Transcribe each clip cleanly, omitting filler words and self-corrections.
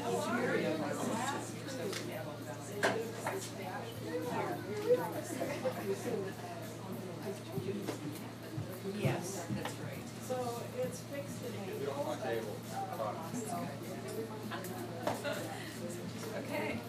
Yes, that's right. So it's fixed in April. Okay.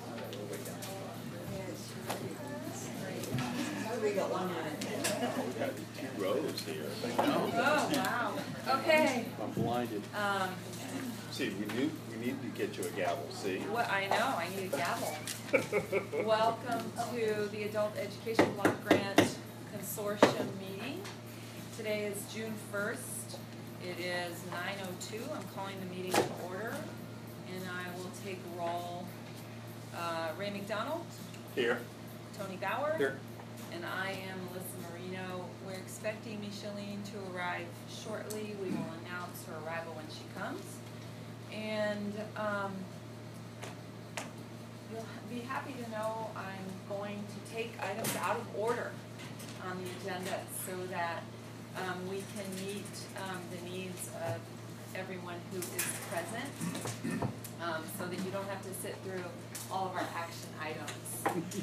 We got 1 minute. We got 2 rows here. Oh, wow. Okay. I'm blinded. See, we need to get you a gavel, see? What, I know, I need a gavel. Welcome to the Adult Education Block Grant Consortium meeting. Today is June 1st. It is 9:02. I'm calling the meeting to order, and I will take roll. Ray McDonald, Here. Tony Bauer, Here. and I am Melissa Marino. We're expecting Micheline to arrive shortly. We will announce her arrival when she comes. And you'll be happy to know I'm going to take items out of order on the agenda so that we can meet the needs of everyone who is present, so that you don't have to sit through all of our action items.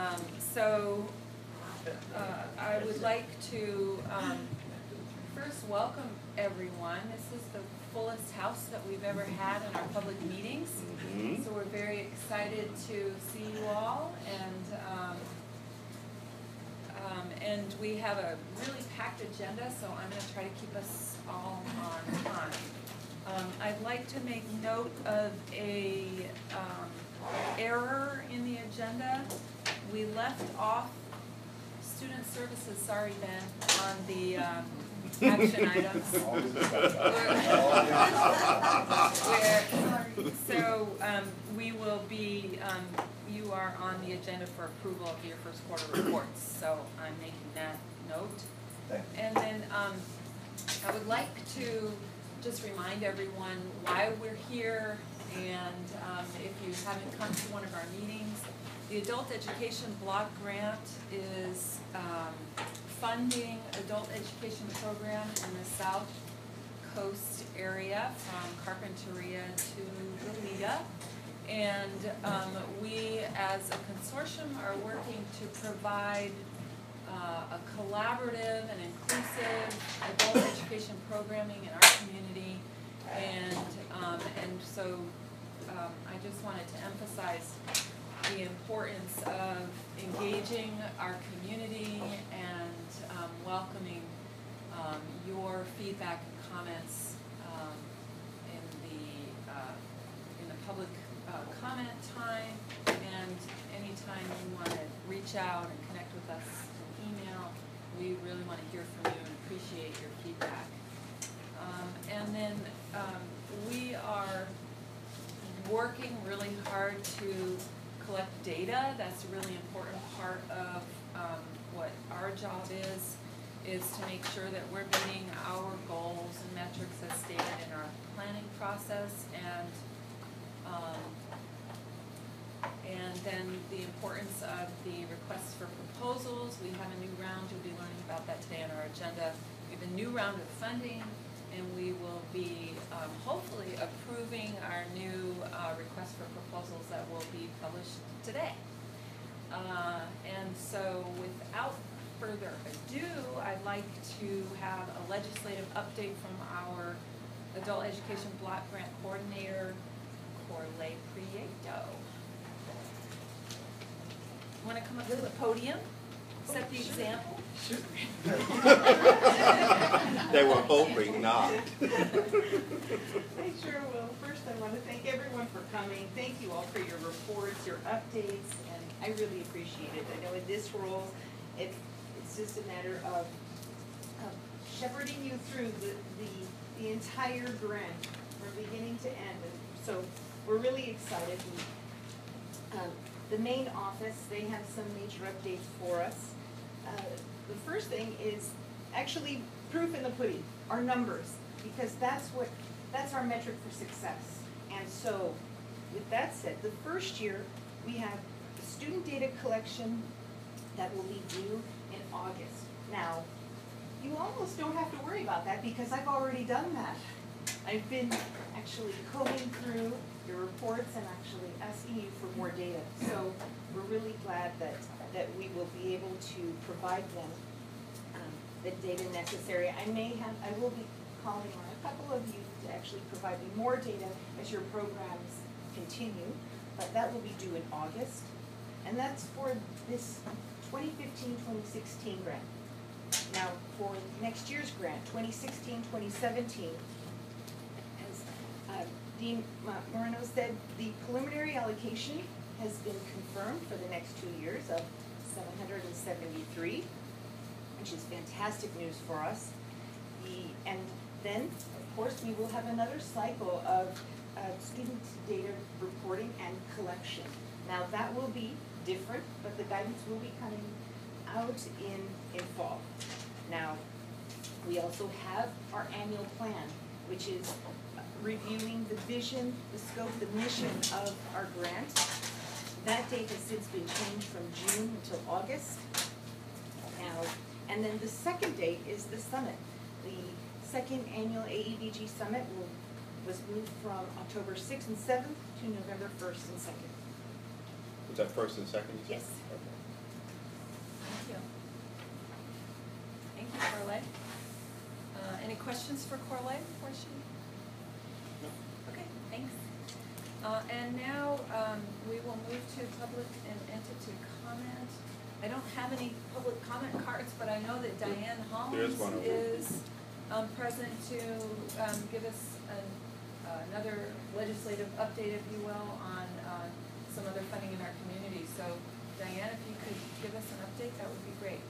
I would like to first welcome everyone. This is the fullest house that we've ever had in our public meetings. So we're very excited to see you all, and we have a really packed agenda, so I'm going to try to keep us all on time. I'd like to make note of a error in the agenda. We left off student services, sorry Ben, on the action items. So we will be, you are on the agenda for approval of your first quarter reports, so I'm making that note. And then I would like to just remind everyone why we're here, and if you haven't come to one of our meetings, the Adult Education Block Grant is funding adult education program in the South Coast area from Carpinteria to Goleta. And we as a consortium are working to provide a collaborative and inclusive adult education programming in our community. And so I just wanted to emphasize the importance of engaging our community and welcoming your feedback and comments in the public comment time, and anytime you want to reach out and connect with us in email, we really want to hear from you and appreciate your feedback. And then we are working really hard to collect data. That's a really important part of what our job is to make sure that we're meeting our goals and metrics as stated in our planning process, and then the importance of the requests for proposals. We have a new round, you'll be learning about that today on our agenda. We have a new round of funding, and we will be hopefully approving our new request for proposals that will be published today. And so without further ado, I'd like to have a legislative update from our Adult Education Block Grant Coordinator, Corley Prieto. Want to come up to the podium, set the example? Sure. They were hoping not. I sure will. First, I want to thank everyone for coming. Thank you all for your reports, your updates, and I really appreciate it. I know in this role, it's just a matter of shepherding you through the entire grant from beginning to end. And so we're really excited. The main office, they have some major updates for us. The first thing is actually proof in the pudding, our numbers, because that's our metric for success. And so, with that said, the first year we have student data collection that will be due in August. Now, you almost don't have to worry about that because I've already done that. I've been actually combing through your reports and actually asking you for more data. So we're really glad that we will be able to provide them the data necessary. I will be calling on a couple of you to actually provide me more data as your programs continue, but that will be due in August. And that's for this 2015-2016 grant. Now, for next year's grant, 2016-2017, as Dean Moreno said, the preliminary allocation has been confirmed for the next 2 years of 773, which is fantastic news for us. And then, of course, we will have another cycle of student data reporting and collection. Now, that will be different, but the guidance will be coming out in fall. Now, we also have our annual plan, which is reviewing the vision, the scope, the mission of our grant. That date has since been changed from June until August. Now, and then the second date is the summit. The second annual AEBG summit was moved from October 6th and 7th to November 1st and 2nd. Was that first and second? Yes. Okay. Thank you. Thank you, Corley. Any questions for Corley before she? No. Okay, thanks. And now we will move to public and entity comment. I don't have any public comment cards, but I know that Diane There is Hollins one over is present to give us another legislative update, if you will, on some other funding in our community. So Diane, if you could give us an update, that would be great.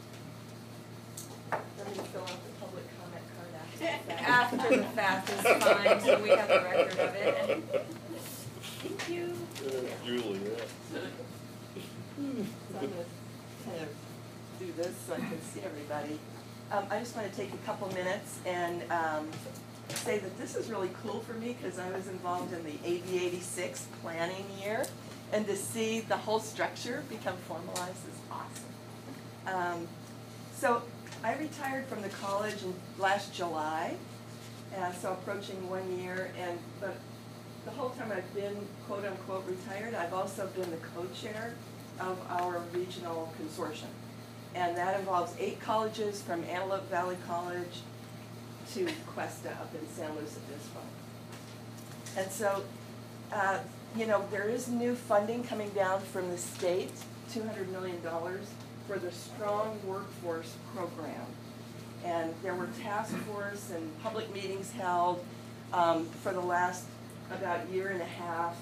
Let me fill out the public comment card After the fact is fine, so we have a record of it. And thank you. Julie, yeah. So I'm going to kind of do this so I can see everybody. I just want to take a couple minutes and say that this is really cool for me because I was involved in the AB 86 planning year, and to see the whole structure become formalized is awesome. So I retired from the college in last July, so approaching 1 year, but the whole time I've been quote unquote retired, I've also been the co-chair of our regional consortium. And that involves 8 colleges from Antelope Valley College to Cuesta up in San Luis Obispo. And so, you know, there is new funding coming down from the state, $200 million for the Strong Workforce Program. And there were task force and public meetings held for the last about year and a half.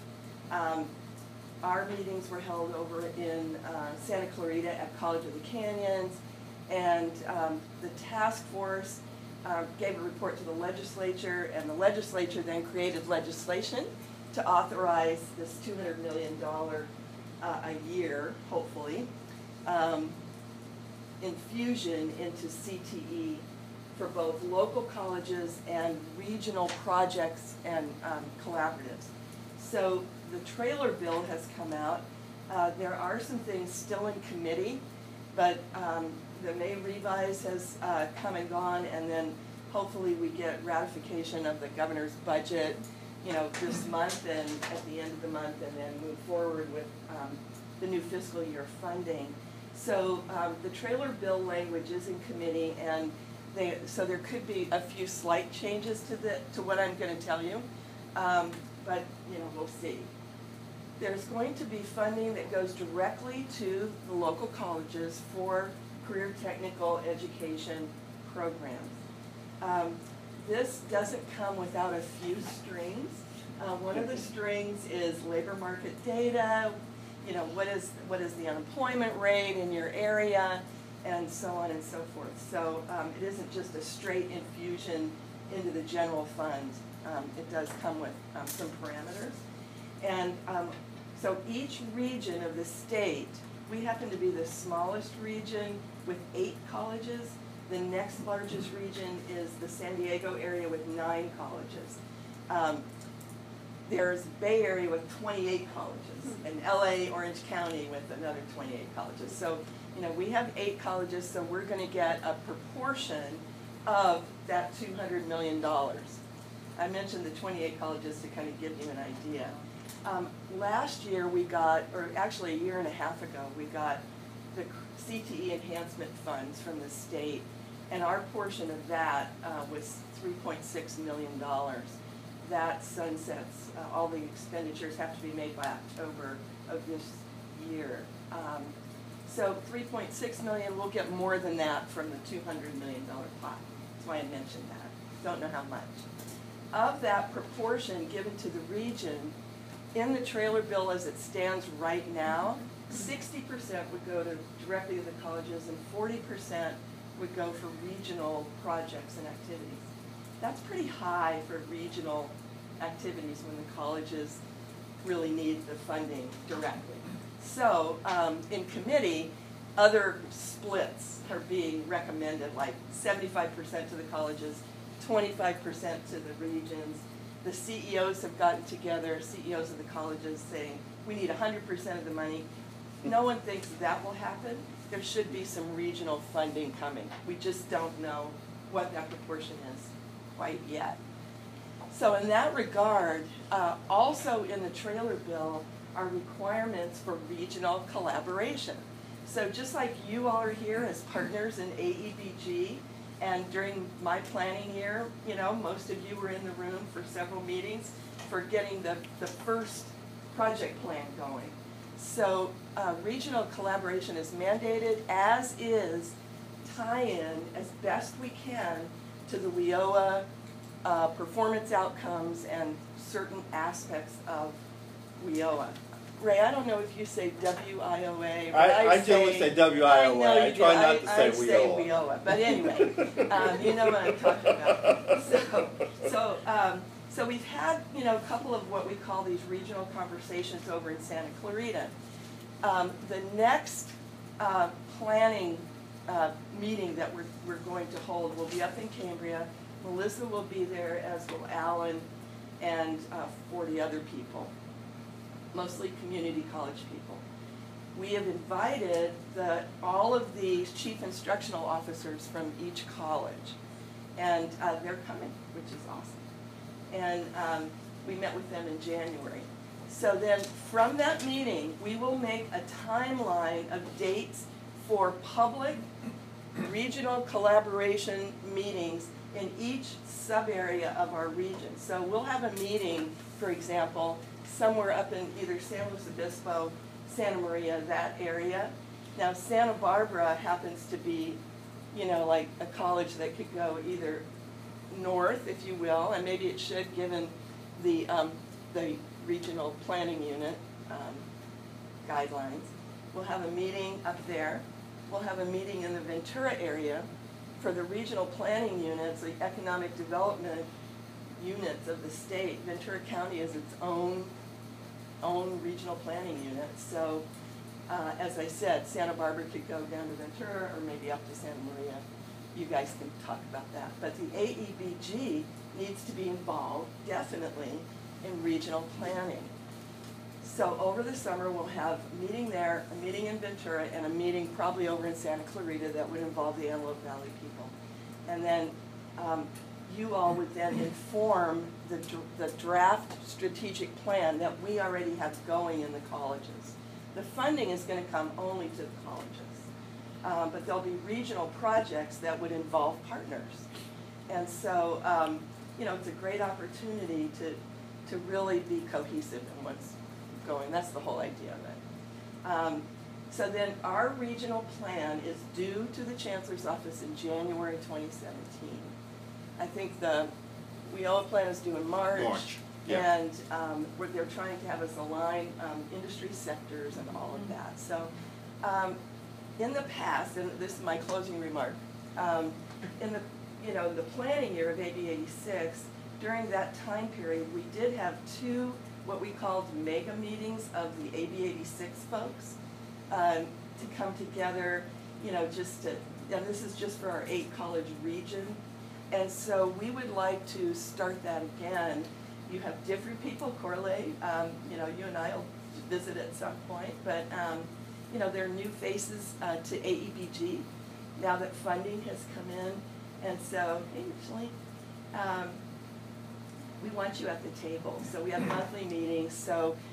Our meetings were held over in Santa Clarita at College of the Canyons, and the task force gave a report to the legislature, and the legislature then created legislation to authorize this $200 million a year, hopefully, infusion into CTE for both local colleges and regional projects and collaboratives. So the trailer bill has come out. There are some things still in committee, but the May revise has come and gone, and then hopefully we get ratification of the governor's budget, you know, this month and at the end of the month, and then move forward with the new fiscal year funding. So the trailer bill language is in committee, and so there could be a few slight changes to what I'm going to tell you, but you know, we'll see. There's going to be funding that goes directly to the local colleges for career technical education programs. This doesn't come without a few strings. One of the strings is labor market data, you know, what is the unemployment rate in your area, and so on and so forth. So it isn't just a straight infusion into the general fund. It does come with some parameters. And so each region of the state, we happen to be the smallest region with 8 colleges. The next largest region is the San Diego area with 9 colleges. There's Bay Area with 28 colleges, and LA, Orange County with another 28 colleges. So, you know, we have 8 colleges, so we're going to get a proportion of that $200 million. I mentioned the 28 colleges to kind of give you an idea. Last year we got, or actually a year and a half ago, we got the CTE enhancement funds from the state, and our portion of that was $3.6 million. That sunsets, all the expenditures have to be made by October of this year. So $3.6 million, we'll get more than that from the $200 million pot. That's why I mentioned that. Don't know how much. Of that proportion given to the region, in the trailer bill as it stands right now, 60% would go directly to the colleges and 40% would go for regional projects and activities. That's pretty high for regional activities when the colleges really need the funding directly. So in committee, other splits are being recommended, like 75% to the colleges, 25% to the regions. The CEOs have gotten together, CEOs of the colleges, saying we need 100% of the money. No one thinks that will happen. There should be some regional funding coming. We just don't know what that proportion is quite yet. So in that regard, also in the trailer bill are requirements for regional collaboration. So just like you all are here as partners in AEBG, and during my planning year, you know, most of you were in the room for several meetings for getting the first project plan going. So regional collaboration is mandated, as is tie-in as best we can to the WIOA performance outcomes and certain aspects of WIOA. Ray, I don't know if you say WIOA. I generally say WIOA. I try not to say WIOA. I say WIOA. But anyway, you know what I'm talking about. So we've had, you know, a couple of what we call these regional conversations over in Santa Clarita. The next planning meeting that we're going to hold will be up in Cambria. Melissa will be there, as will Alan, and 40 other people, mostly community college people. We have invited all of the chief instructional officers from each college, and they're coming, which is awesome. And we met with them in January. So then from that meeting, we will make a timeline of dates for public regional collaboration meetings in each sub-area of our region. So we'll have a meeting, for example, somewhere up in either San Luis Obispo, Santa Maria, that area. Now Santa Barbara happens to be, you know, like a college that could go either north, if you will, and maybe it should, given the regional planning unit guidelines. We'll have a meeting up there. We'll have a meeting in the Ventura area for the regional planning units, the economic development units of the state. Ventura County is its own regional planning unit. So as I said, Santa Barbara could go down to Ventura or maybe up to Santa Maria. You guys can talk about that. But the AEBG needs to be involved, definitely, in regional planning. So over the summer, we'll have a meeting there, a meeting in Ventura, and a meeting probably over in Santa Clarita that would involve the Antelope Valley people. And then you all would then inform the draft strategic plan that we already have going in the colleges. The funding is going to come only to the colleges. But there'll be regional projects that would involve partners. And so, you know, it's a great opportunity to really be cohesive in what's going. That's the whole idea of it. So then our regional plan is due to the Chancellor's Office in January 2017. I think the WIOA plan is due in March. Yeah. And they're trying to have us align industry sectors and all of that. So in the past, and this is my closing remark, in the planning year of AB 86, during that time period, we did have two what we called mega meetings of the AB 86 folks to come together, you know, just to, and this is just for our 8-college region. And so we would like to start that again. You have different people correlate, you know, you and I will visit at some point, but you know, there are new faces to AEBG now that funding has come in. And so, hey, Micheline, we want you at the table. So we have monthly meetings. So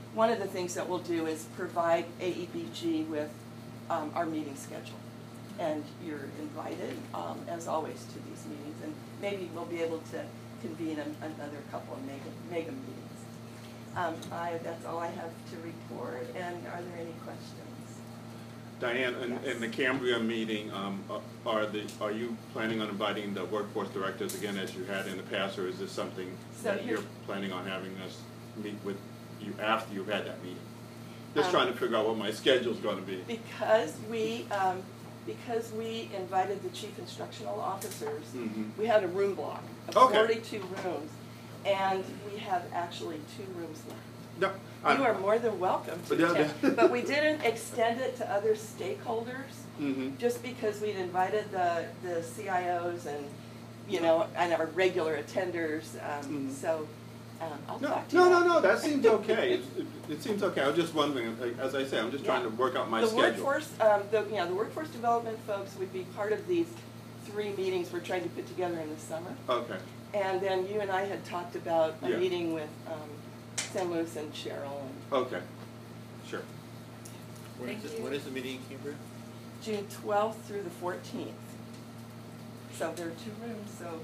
one of the things that we'll do is provide AEBG with our meeting schedule. And you're invited, as always, to these meetings, and maybe we'll be able to convene another couple of mega meetings. That's all I have to report, and are there any questions? Diane, Yes. in the Cambria meeting, are you planning on inviting the workforce directors again as you had in the past, or is this something So that here- you're planning on having us meet with you after you've had that meeting? Just Um, trying to figure out what my schedule's gonna be. Because we invited the chief instructional officers, Mhm. we had a room block of Okay. 42 rooms, and we have actually 2 rooms left. No, You are more than welcome to But yeah, attend, yeah. but we didn't extend it to other stakeholders, Mhm. just because we'd invited the CIOs and, and our regular attenders, Mhm. so I'll No, talk to you. no, that seems okay. It seems okay. I was just wondering, as I say, I'm just trying to work out my The schedule. workforce, the workforce development folks would be part of these 3 meetings we're trying to put together in the summer. Okay, And then you and I had talked about a Yeah. meeting with San Luis and Cheryl and okay, sure. Thank you. When is the meeting in Cambria? June 12th through the 14th. So there are 2 rooms, so.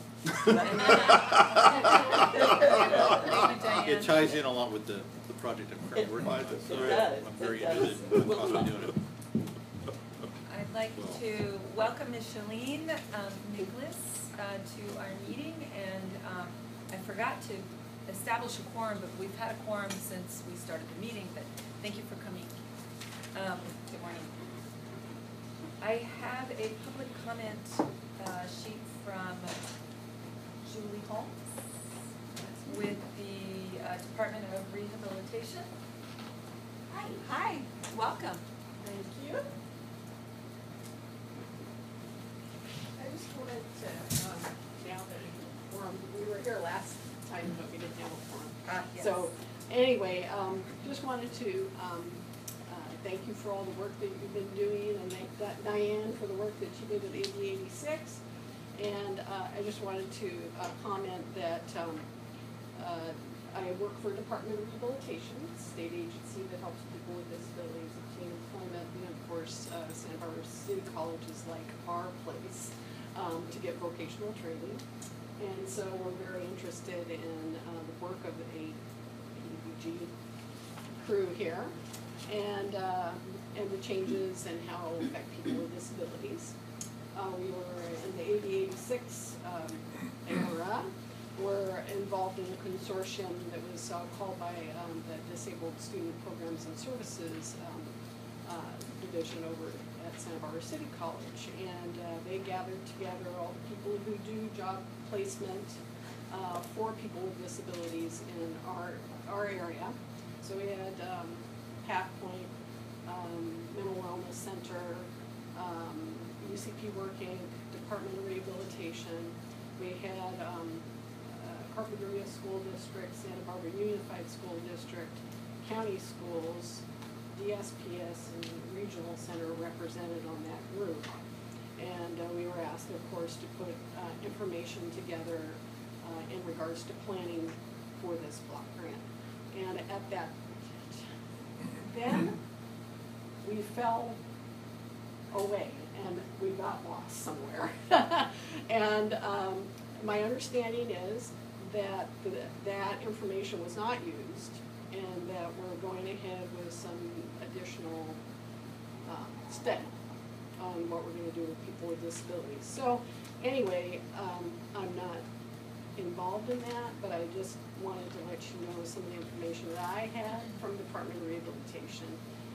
Thank you, Diane. It ties in a lot with the project I'm currently working on, so It does, I'm very it does. interested in possibly doing it. I'd like to welcome Ms. Shalene Nicholas to our meeting, and I forgot to establish a quorum, but we've had a quorum since we started the meeting, but thank you for coming. Good morning. I have a public comment sheet from Julie Holmes with the Department of Rehabilitation. Hi, welcome. Thank you. I just wanted to, now that we were here last time, but we didn't have a forum. Yes. So, anyway, just wanted to, thank you for all the work that you've been doing, and thank Diane for the work that she did at AB 86. And, I just wanted to, comment that, I work for Department of Rehabilitation, state agency that helps people with disabilities obtain employment, and of course, Santa Barbara City College is like our place to get vocational training. And so we're very interested in the work of the AEBG crew here, and the changes and how it will affect people with disabilities. We were in the AB 86 era. We're involved in a consortium that was called by the Disabled Student Programs and Services division over at Santa Barbara City College, and they gathered together all the people who do job placement for people with disabilities in our area. So we had Path Point, Mental Wellness Center, UCP Working, Department of Rehabilitation. We had Carpinteria School District, Santa Barbara Unified School District, county schools, DSPS, and regional center represented on that group. And we were asked, of course, to put information together in regards to planning for this block grant. And at that then we fell away and we got lost somewhere. And my understanding is that that information was not used, and that we're going ahead with some additional study on what we're going to do with people with disabilities. So anyway, I'm not involved in that, but I just wanted to let you know some of the information that I had from Department of Rehabilitation.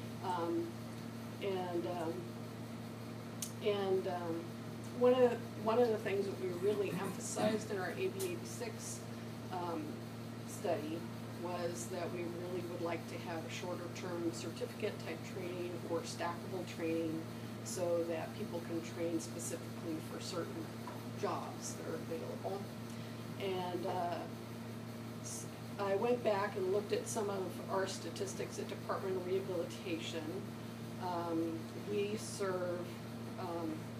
One of the things that we really emphasized in our AB 86 study was that we really would like to have a shorter term certificate type training or stackable training so that people can train specifically for certain jobs that are available. And I went back and looked at some of our statistics at Department of Rehabilitation. We serve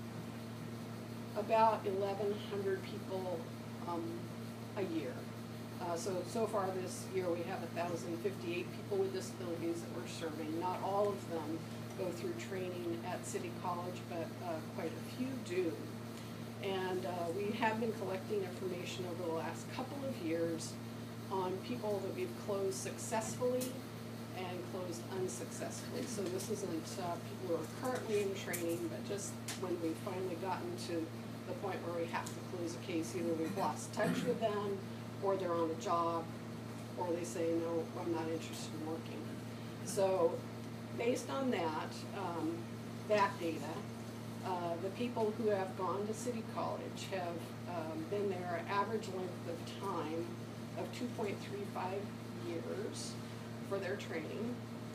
about 1,100 people a year So far this year, we have 1,058 people with disabilities that we're serving. Not all of them go through training at City College, but quite a few do. And we have been collecting information over the last couple of years on people that we've closed successfully and closed unsuccessfully. So this isn't people who are currently in training, but just when we've finally gotten to the point where we have to close a case, either we've lost touch with them, or they're on a job, or they say, no, I'm not interested in working. So based on that, that data, the people who have gone to City College have been there average length of time of 2.35 years for their training.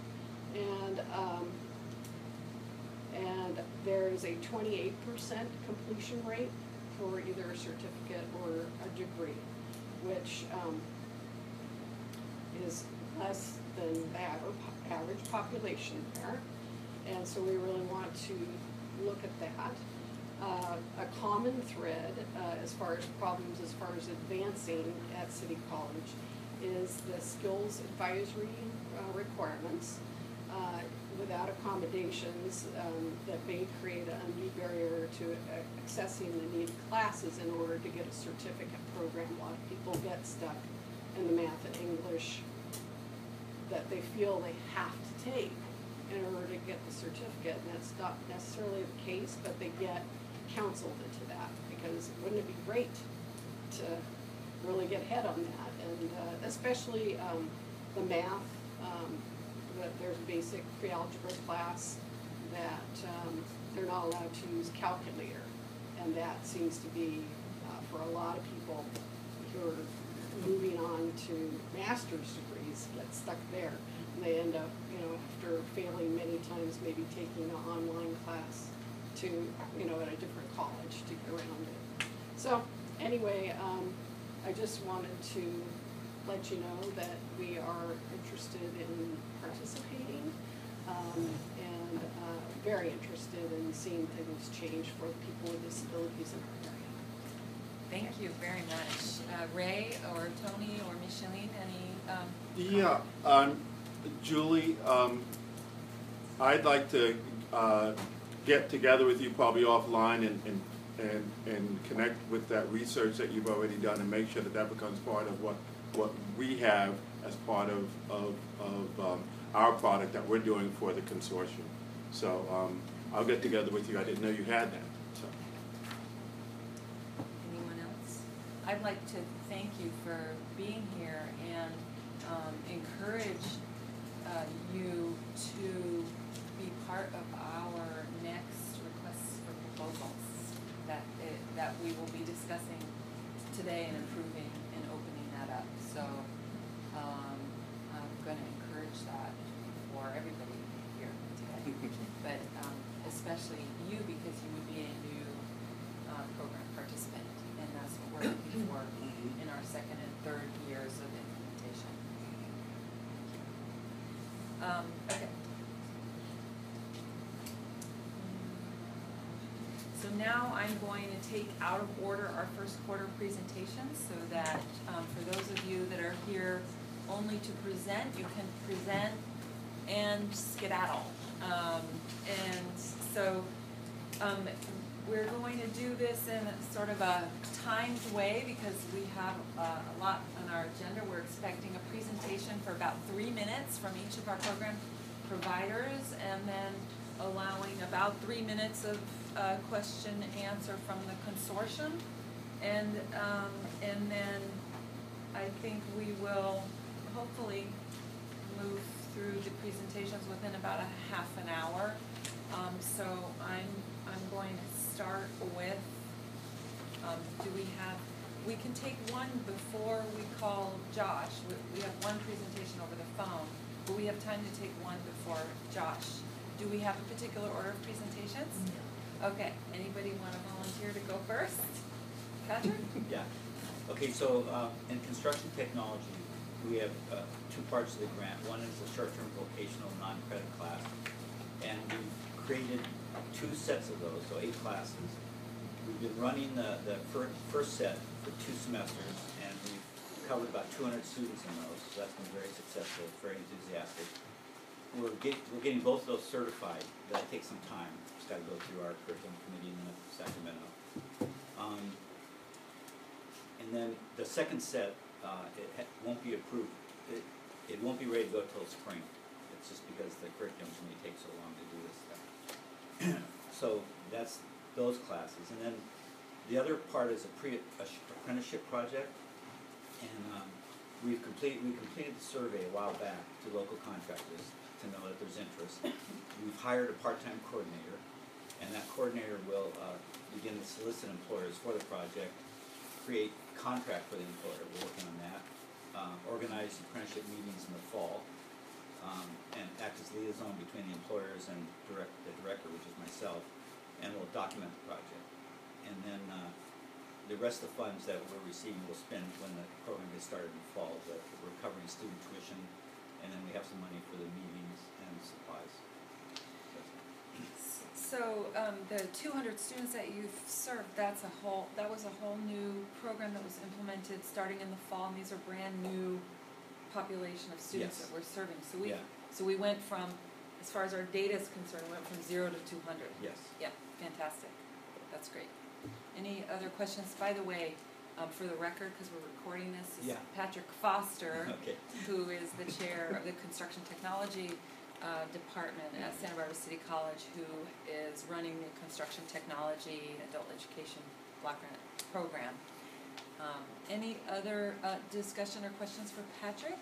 And there is a 28% completion rate for either a certificate or a degree, which is less than the average population there. And so we really want to look at that. A common thread as far as problems, as far as advancing at City College, is the skills advisory requirements. Without accommodations, that may create an undue barrier to accessing the needed classes in order to get a certificate program. A lot of people get stuck in the math and English that they feel they have to take in order to get the certificate, and that's not necessarily the case, but they get counseled into that, because wouldn't it be great to really get ahead on that? And especially the math, that there's a basic pre-algebra class that they're not allowed to use calculator, and that seems to be for a lot of people who are moving on to master's degrees get stuck there. And they end up, after failing many times, maybe taking an online class to, at a different college to get around it. So anyway, I just wanted to let you know that we are interested in participating and very interested in seeing things change for people with disabilities in our area. Thank you very much. Ray or Tony or Micheline, any? Yeah, Julie, I'd like to get together with you probably offline and connect with that research that you've already done and make sure that that becomes part of what we have as part of our product that we're doing for the consortium. So I'll get together with you. I didn't know you had that. So. Anyone else? I'd like to thank you for being here and encourage you to be part of our next requests for proposals that we will be discussing today and improving and opening that up. So I'm going to encourage that for everybody here today, but especially you, because you would be a new program participant, and that's what we're looking for in our second and third years of implementation. Okay. So now I'm going to take out of order our first quarter presentations so that for those of you that are here only to present, you can present and skedaddle. And so we're going to do this in sort of a timed way because we have a lot on our agenda. We're expecting a presentation for about 3 minutes from each of our program providers, and then allowing about 3 minutes of question and answer from the consortium, and then I think we will hopefully move through the presentations within about a half an hour. So I'm going to start with. We can take one before we call Josh. We have one presentation over the phone, but we have time to take one before Josh. Do we have a particular order of presentations? No. Okay, anybody want to volunteer to go first? Patrick? Yeah. Okay, so in construction technology, we have 2 parts of the grant. One is the short-term vocational non-credit class, and we've created 2 sets of those, so 8 classes. We've been running the first set for 2 semesters, and we've covered about 200 students in those, so that's been very successful, very enthusiastic. We're getting both of those certified, but that takes some time. It's got to go through our curriculum committee in Sacramento. And then the second set, won't be approved. It won't be ready to go till spring. It's just because the curriculum committee takes so long to do this stuff. So that's those classes, and then the other part is a apprenticeship project, and we completed the survey a while back to local contractors to know that there's interest. We've hired a part-time coordinator, and that coordinator will begin to solicit employers for the project, create contract for the employer. We're working on that. Organize apprenticeship meetings in the fall, and act as liaison between the employers and the director, which is myself, and we'll document the project. And then the rest of the funds that we're receiving we'll spend when the program gets started in the fall. But we're covering student tuition, and then we have some money for the meetings and supplies. So the 200 students that you've served, that was a whole new program that was implemented starting in the fall, and these are brand new population of students Yes. that we're serving. So we Yeah. went from, as far as our data is concerned, we went from 0 to 200. Yes. Yeah, fantastic. That's great. Any other questions? By the way, for the record, because we're recording this, is Yeah. Patrick Foster, Okay. who is the chair of the Construction Technology Department at Santa Barbara City College, who is running the Construction Technology Adult Education Block Grant Program. Any other discussion or questions for Patrick?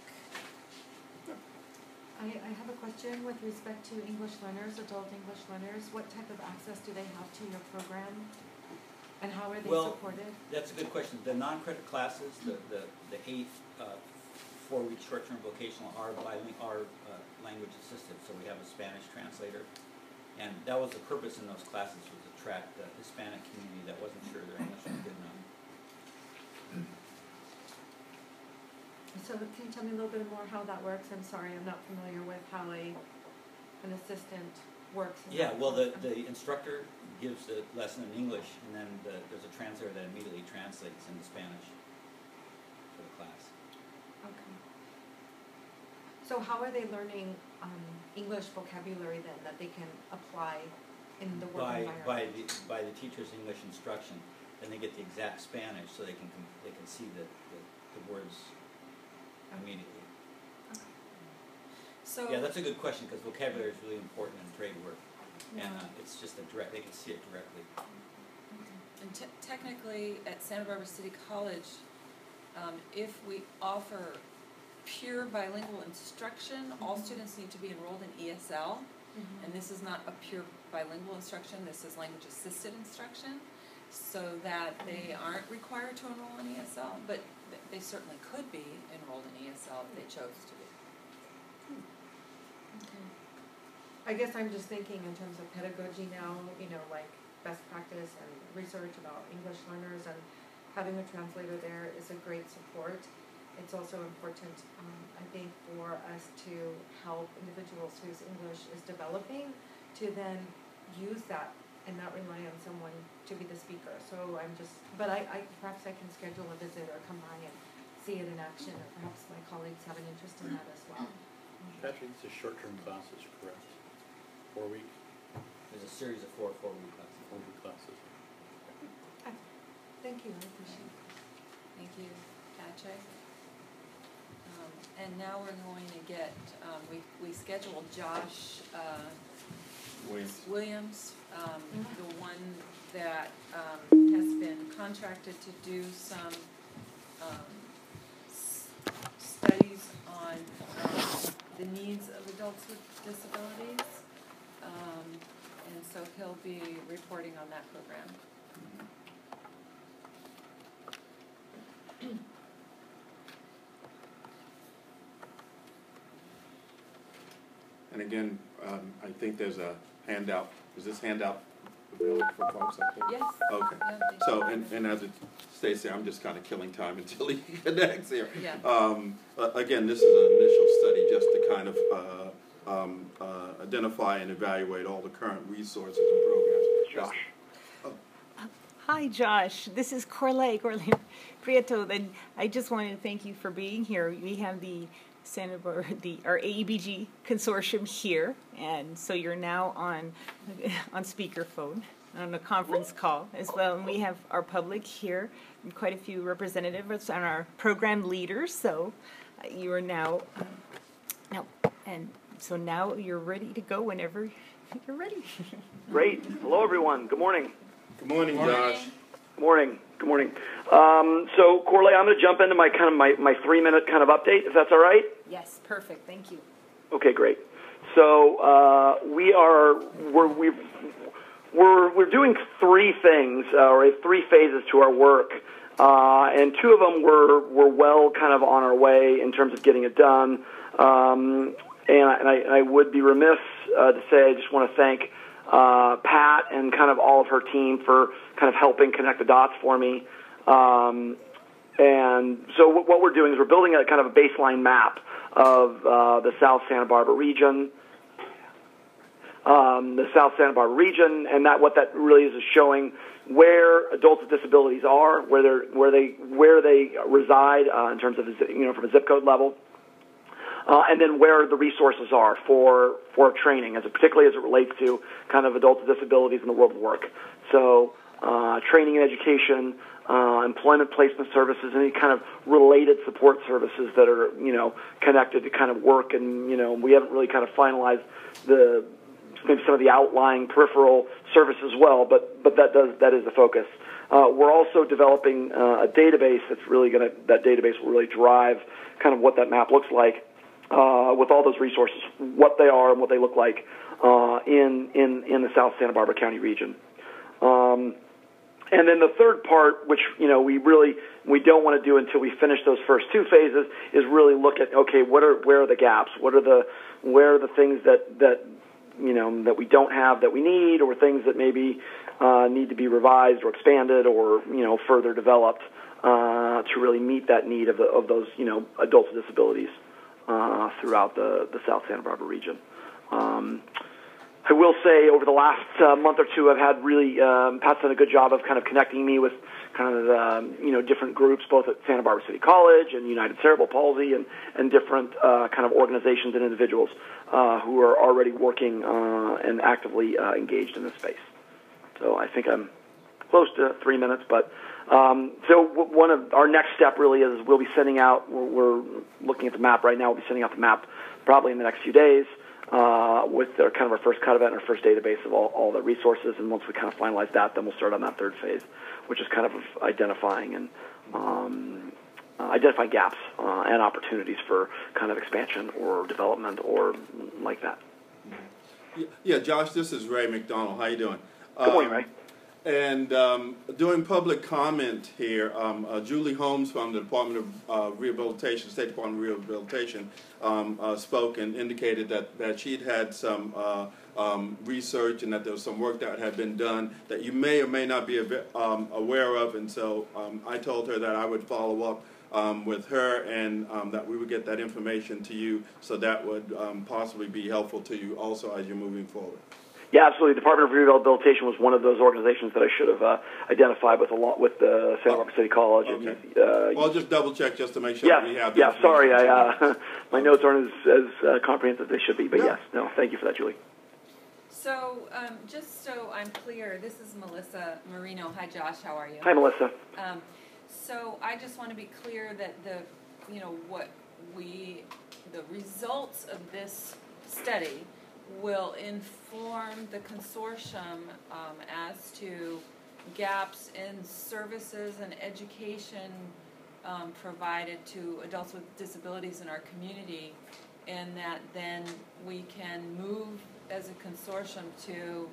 I have a question with respect to English learners, adult English learners. What type of access do they have to your program? And how are they supported? That's a good question. The non-credit classes, the 8 4-week short-term vocational are language assisted, so we have a Spanish translator. And that was the purpose in those classes, was to attract the Hispanic community that wasn't sure their English was good enough. So can you tell me a little bit more how that works? I'm sorry, I'm not familiar with how an assistant works. Yeah, well, the instructor gives the lesson in English, and then there's a translator that immediately translates into Spanish for the class. Okay. So how are they learning English vocabulary then that they can apply in the work environment? By the teacher's English instruction, then they get the exact Spanish, so they can see the words immediately. Okay. So Yeah, that's a good question, because vocabulary is really important in trade work, and Yeah. it's just they can see it directly. And technically, at Santa Barbara City College, if we offer pure bilingual instruction, all students need to be enrolled in ESL, and this is not a pure bilingual instruction, this is language assisted instruction, so that they aren't required to enroll in ESL, but they certainly could be enrolled in ESL if they chose to be. Okay. I guess I'm just thinking in terms of pedagogy now, like best practice and research about English learners, and having a translator there is a great support. It's also important, I think, for us to help individuals whose English is developing to then use that and not rely on someone to be the speaker. So but perhaps I can schedule a visit or come by and see it in action, or perhaps my colleagues have an interest in that as well. Patrick, it's a short-term classes, correct? 4-week, There's a series of 4 4-week classes. 4-week classes. Thank you, I appreciate it. Thank you, Patrick. And now we're going to get, we scheduled Josh Williams, the one that has been contracted to do some studies on the needs of adults with disabilities. And so he'll be reporting on that program. And again, I think there's a handout. Is this handout available for folks up there? Yes. Okay. Yeah, So, and as it states there, I'm just kind of killing time until he connects here. Yeah. Again, this is an initial study just to kind of identify and evaluate all the current resources and programs. Josh. Hi, Josh. This is Corley Prieto. And I just wanted to thank you for being here. We have the our AEBG consortium here, and so you're now on speakerphone on a conference call as well. And we have our public here, and quite a few representatives and our program leaders. So you are now so now you're ready to go whenever you're ready. Great. Hello, everyone. Good morning. Good morning, Josh. Good morning. Good morning. So, Corley, I'm going to jump into my 3-minute kind of update, if that's all right. Yes, perfect. Thank you. Okay, great. So we're doing 3 things, or 3 phases to our work, and 2 of them we're well kind of on our way in terms of getting it done. And I would be remiss to say I just want to thank Pat and kind of all of her team for kind of helping connect the dots for me. And so what we're doing is we're building a kind of a baseline map of the South Santa Barbara region. And what that really is showing where adults with disabilities are, where they reside in terms of from a zip code level. And then where the resources are for training, particularly as it relates to kind of adults with disabilities in the world of work. So training and education, employment placement services, any kind of related support services that are connected to kind of work. And we haven't really kind of finalized maybe some of the outlying peripheral services as well, but that is the focus. We're also developing a database that database will really drive kind of what that map looks like. With all those resources, what they are and what they look like in the South Santa Barbara County region. And then the third part, which we don't want to do until we finish those first 2 phases, is really look at where are the gaps? Where are the things that we don't have that we need, or things that maybe need to be revised or expanded or further developed to really meet that need of those adults with disabilities. Throughout the South Santa Barbara region. I will say over the last month or 2, I've had really, Pat's done a good job of kind of connecting me with kind of, different groups, both at Santa Barbara City College and United Cerebral Palsy and different kind of organizations and individuals who are already working and actively engaged in this space. So I think I'm close to 3 minutes, but so one of our next step really is we'll be sending out, we're looking at the map right now, we'll be sending out the map probably in the next few days with our first cut of it and our first database of all the resources. And once we kind of finalize that, then we'll start on that 3rd phase, which is kind of identifying and identifying gaps and opportunities for kind of expansion or development or like that. Yeah, Josh, this is Ray McDonald. How you doing? Good morning, Ray. And during public comment here, Julie Holmes from the Department of Rehabilitation, State Department of Rehabilitation, spoke and indicated that she'd had some research and that there was some work that had been done that you may or may not be aware of. And so I told her that I would follow up with her and that we would get that information to you, so that would possibly be helpful to you also as you're moving forward. Yeah, absolutely. The Department of Rehabilitation was one of those organizations that I should have identified with the Santa Barbara City College. Okay. And, well, just double check just to make sure we have. Yeah. Sorry, my notes aren't as comprehensive as they should be. But yes, no. Thank you for that, Julie. So, just so I'm clear, this is Melissa Marino. Hi, Josh. How are you? Hi, Melissa. So I just want to be clear that the results of this study will inform the consortium as to gaps in services and education provided to adults with disabilities in our community, and that then we can move as a consortium to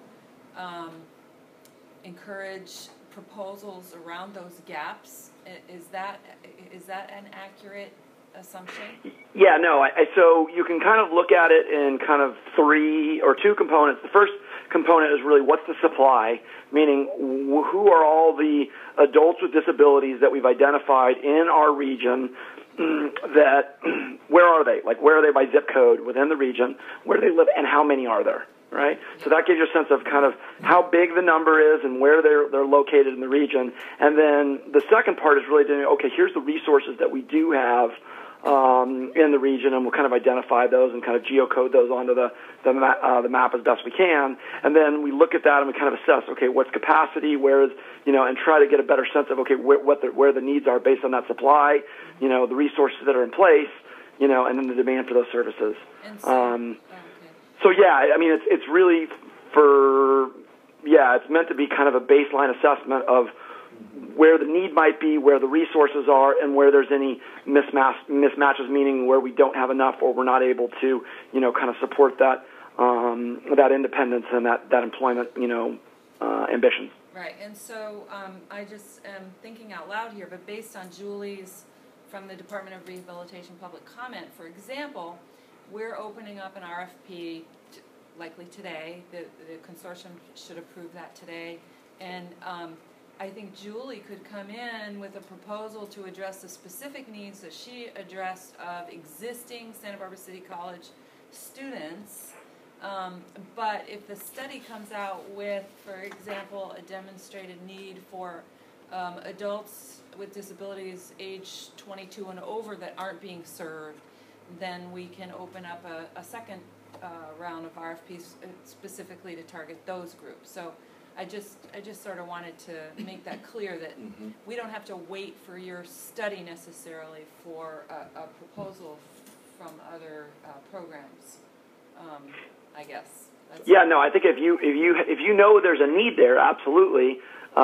encourage proposals around those gaps. Is that an accurate assumption? Yeah, no. So you can kind of look at it in kind of 3 or 2 components. The first component is really what's the supply, meaning who are all the adults with disabilities that we've identified in our region that where are they? Like, where are they by zip code within the region? Where do they live, and how many are there? Right? So that gives you a sense of kind of how big the number is and where they're located in the region. And then the second part is really doing, okay, here's the resources that we do have in the region, and we'll kind of identify those and kind of geocode those onto the map as best we can. And then we look at that and we kind of assess, okay, what's capacity, where is, and try to get a better sense of, okay, where the needs are based on that supply, the resources that are in place, and then the demand for those services. And so, So yeah, I mean, it's really it's meant to be kind of a baseline assessment of where the need might be, where the resources are, and where there's any mismatches, meaning where we don't have enough or we're not able to, kind of support that that independence and that employment, ambitions. Right, and so I just am thinking out loud here, but based on Julie's from the Department of Rehabilitation public comment, for example, we're opening up an RFP likely today. The consortium should approve that today. And I think Julie could come in with a proposal to address the specific needs that she addressed of existing Santa Barbara City College students. But if the study comes out with, for example, a demonstrated need for adults with disabilities age 22 and over that aren't being served, then we can open up a second round of RFPs specifically to target those groups. So I just sort of wanted to make that clear that we don't have to wait for your study necessarily for a proposal from other programs. I guess. I think if you know there's a need there, absolutely.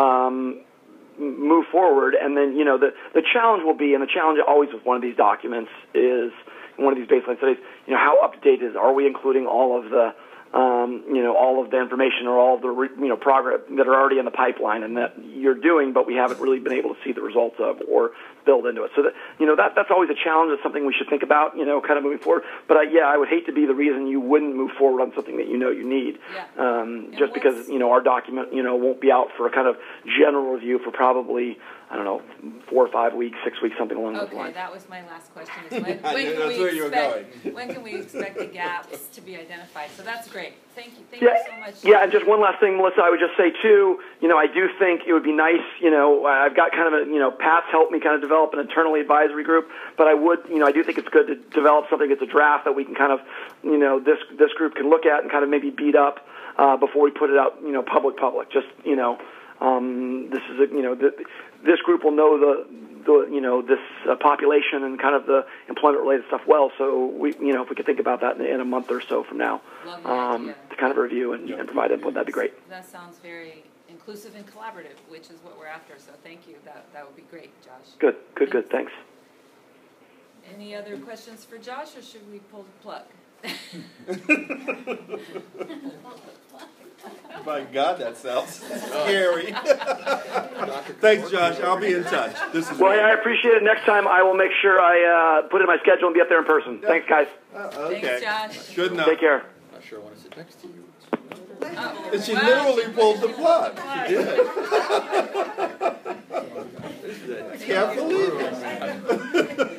Move forward, and then the challenge will be, and the challenge always with one of these documents is, one of these baseline studies, how up to date are we including all of the all of the information or all of the progress that are already in the pipeline and that you're doing, but we haven't really been able to see the results of or build into it. So that's always a challenge. It's something we should think about, kind of moving forward. But I would hate to be the reason you wouldn't move forward on something that you need. Just because our document won't be out for a kind of general review for probably 4 or 5 weeks, 6 weeks, something along those lines. Okay, that was my last question. Is when can we expect the gaps to be identified? So that's great. Thank you so much. Yeah, and just one last thing, Melissa, I would just say too, I do think it would be nice, I've got kind of Pat's helped me kind of develop an internally advisory group, but I do think it's good to develop something that's a draft that we can kind of, this group can look at and kind of maybe beat up before we put it out, public. Just, this is this group will know this population and kind of the employment-related stuff well. So we, if we could think about that in a month or so from now, to kind of review and provide input, that'd be great. That sounds very inclusive and collaborative, which is what we're after. So thank you. That would be great, Josh. Good. Thanks. Any other questions for Josh, or should we pull the plug? My God, that sounds scary. Thanks, Josh. I'll be in touch. I appreciate it. Next time, I will make sure I put in my schedule and be up there in person. Yeah. Thanks, guys. Okay. Thanks, Josh. Good enough. Take care. I sure want to sit next to you. And she literally pulled the plug. She did. I can't believe it.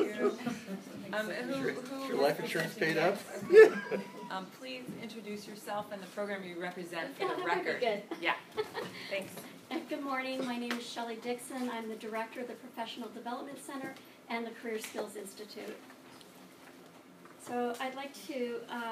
Is your life insurance paid up? Please introduce yourself and the program you represent for the That would record. be good. Yeah. Thanks. Good morning. My name is Shelley Dixon. I'm the director of the Professional Development Center and the Career Skills Institute. So I'd like to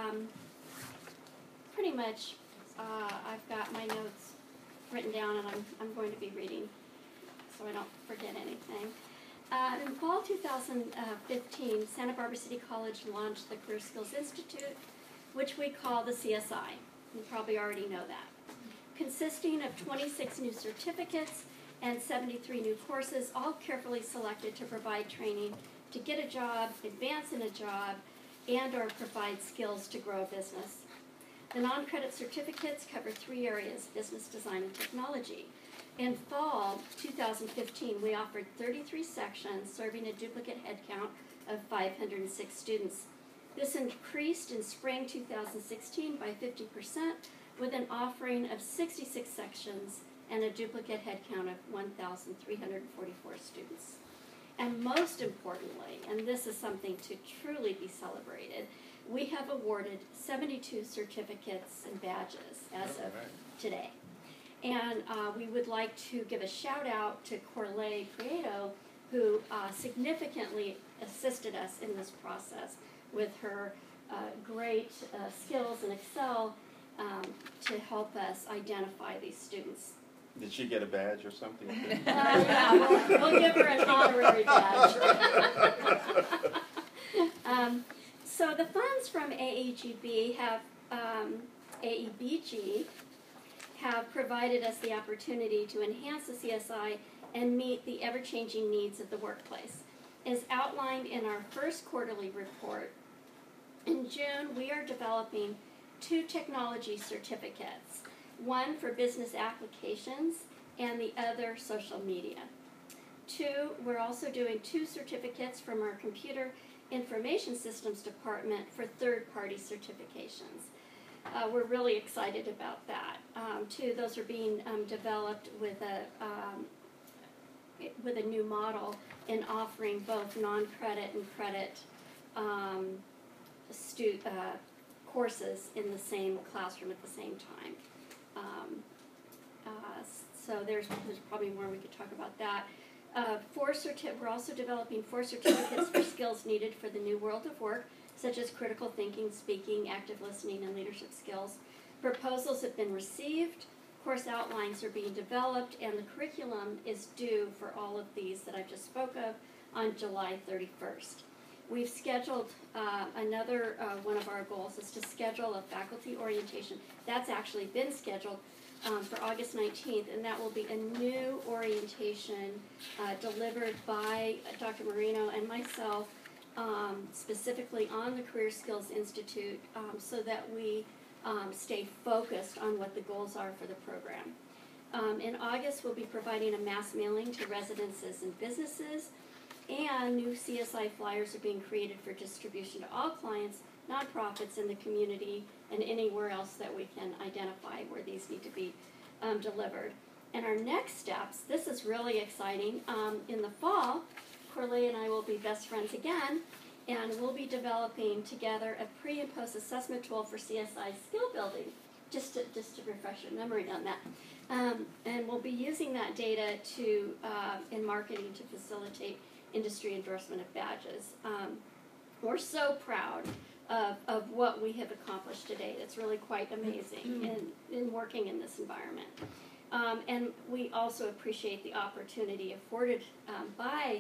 pretty much, I've got my notes written down and I'm going to be reading so I don't forget anything. In fall 2015, Santa Barbara City College launched the Career Skills Institute, which we call the CSI. You probably already know that. Consisting of 26 new certificates and 73 new courses, all carefully selected to provide training to get a job, advance in a job, and or provide skills to grow a business. The non-credit certificates cover 3 areas: business, design, and technology. In fall 2015, we offered 33 sections, serving a duplicate headcount of 506 students. This increased in spring 2016 by 50%, with an offering of 66 sections and a duplicate headcount of 1,344 students. And most importantly, and this is something to truly be celebrated, we have awarded 72 certificates and badges as of today. And we would like to give a shout out to Corley Prieto, who significantly assisted us in this process with her great skills in Excel to help us identify these students. Did she get a badge or something? Yeah, we'll give her an honorary badge. So the funds from AEBG have provided us the opportunity to enhance the CSI and meet the ever-changing needs of the workplace. As outlined in our first quarterly report, in June we are developing 2 technology certificates, one for business applications and the other social media. 2, we're also doing 2 certificates from our computer information systems department for third-party certifications. We're really excited about that. 2, those are being developed with a new model in offering both non-credit and credit courses in the same classroom at the same time. So there's probably more we could talk about that. We're also developing 4 certificates for skills needed for the new world of work, such as critical thinking, speaking, active listening, and leadership skills. Proposals have been received, course outlines are being developed, and the curriculum is due for all of these that I've just spoke of on July 31st. We've scheduled another one of our goals is to schedule a faculty orientation. That's actually been scheduled for August 19th, and that will be a new orientation delivered by Dr. Marino and myself, specifically on the Career Skills Institute, so that we stay focused on what the goals are for the program. In August, we'll be providing a mass mailing to residences and businesses, and new CSI flyers are being created for distribution to all clients, nonprofits in the community, and anywhere else that we can identify where these need to be delivered. And our next steps, this is really exciting. In the fall, Corley and I will be best friends again, and we'll be developing together a pre- and post-assessment tool for CSI skill building, just to refresh your memory on that. And we'll be using that data in marketing to facilitate industry endorsement of badges. We're so proud of what we have accomplished to date. It's really quite amazing in working in this environment. And we also appreciate the opportunity afforded by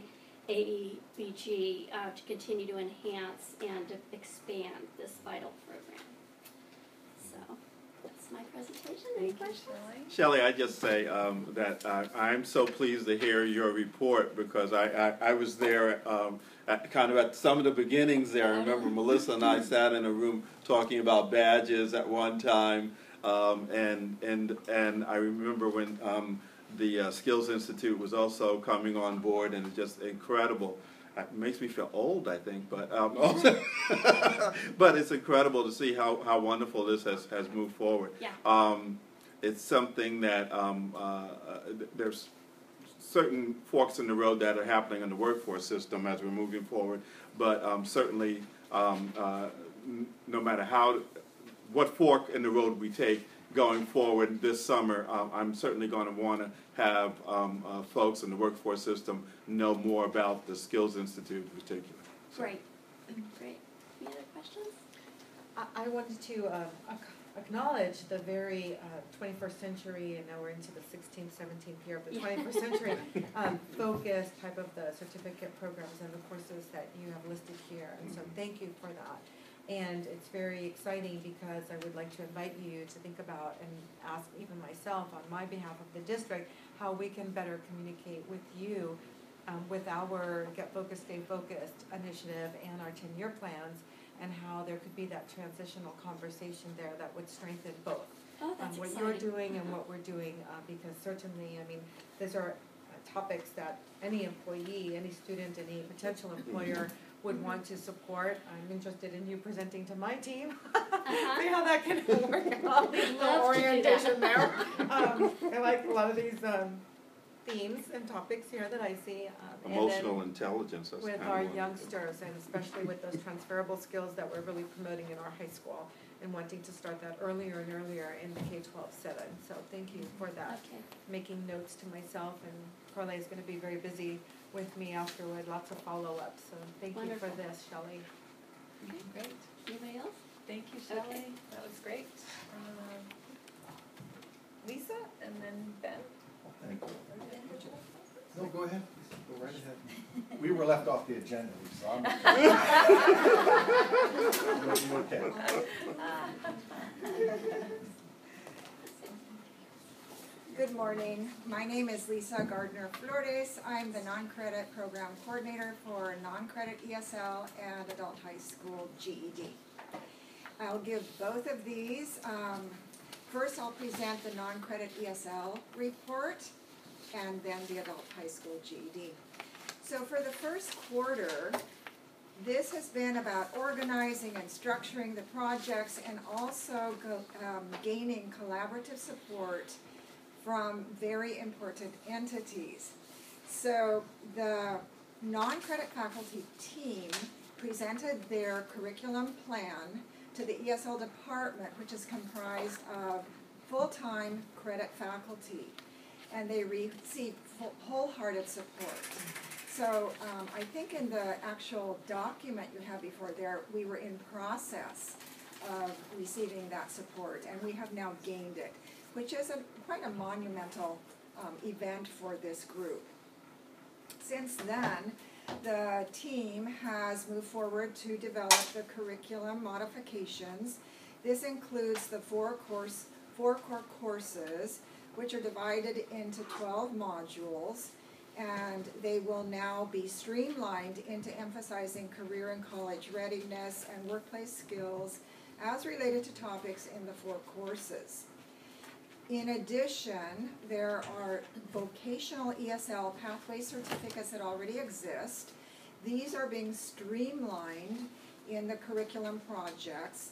AEBG to continue to enhance and to expand this vital program. So that's my presentation. Any questions? Shelley, I just say that I'm so pleased to hear your report, because I was there at some of the beginnings there. I remember Melissa and I sat in a room talking about badges at one time, and I remember when the Skills Institute was also coming on board, and it's just incredible. It makes me feel old, I think, but also but it's incredible to see how wonderful this has moved forward. Yeah. It's something that there's certain forks in the road that are happening in the workforce system as we're moving forward, but certainly no matter what fork in the road we take going forward this summer, I'm certainly going to want to have folks in the workforce system know more about the Skills Institute in particular. So. Great. Great. Any other questions? I wanted to acknowledge the very 21st century, and now we're into the 16th, 17th year of the 21st century focus type of the certificate programs and the courses that you have listed here. And so thank you for that. And it's very exciting because I would like to invite you to think about and ask even myself on my behalf of the district how we can better communicate with you with our Get Focused, Stay Focused initiative and our 10-year plans, and how there could be that transitional conversation there that would strengthen both. Oh, that's what exciting. you're doing and what we're doing, because certainly, I mean, these are topics that any employee, any student, any potential employer would want to support. I'm interested in you presenting to my team. See how that can work out. We'd The love to do orientation that. there. I like a lot of these themes and topics here that I see. And then Emotional intelligence, that's kind with of our one. youngsters, and especially with those transferable skills that we're really promoting in our high school and wanting to start that earlier and earlier in the K-12 setting. So thank you for that. Okay. Making notes to myself, and Carly is going to be very busy with me afterward, lots of follow-ups. So thank you for Wonderful. this, Shelley. Okay, great. Anybody else? Thank you, Shelley. Okay. That was great. Lisa, and then Ben. Thank you. No, go ahead. Go right ahead. We were left off the agenda, so I'm okay. Good morning. My name is Lisa Gardner Flores. I'm the non-credit program coordinator for non-credit ESL and adult high school GED. I'll give both of these. First, I'll present the non-credit ESL report and then the adult high school GED. So for the first quarter, this has been about organizing and structuring the projects and also gaining collaborative support from very important entities. So the non-credit faculty team presented their curriculum plan to the ESL department, which is comprised of full-time credit faculty, and they received wholehearted support. So I think in the actual document you have before there, we were in process of receiving that support, and we have now gained it, which is quite a monumental event for this group. Since then, the team has moved forward to develop the curriculum modifications. This includes the four core courses, which are divided into 12 modules, and they will now be streamlined into emphasizing career and college readiness and workplace skills as related to topics in the four courses. In addition, there are vocational ESL pathway certificates that already exist. These are being streamlined in the curriculum projects.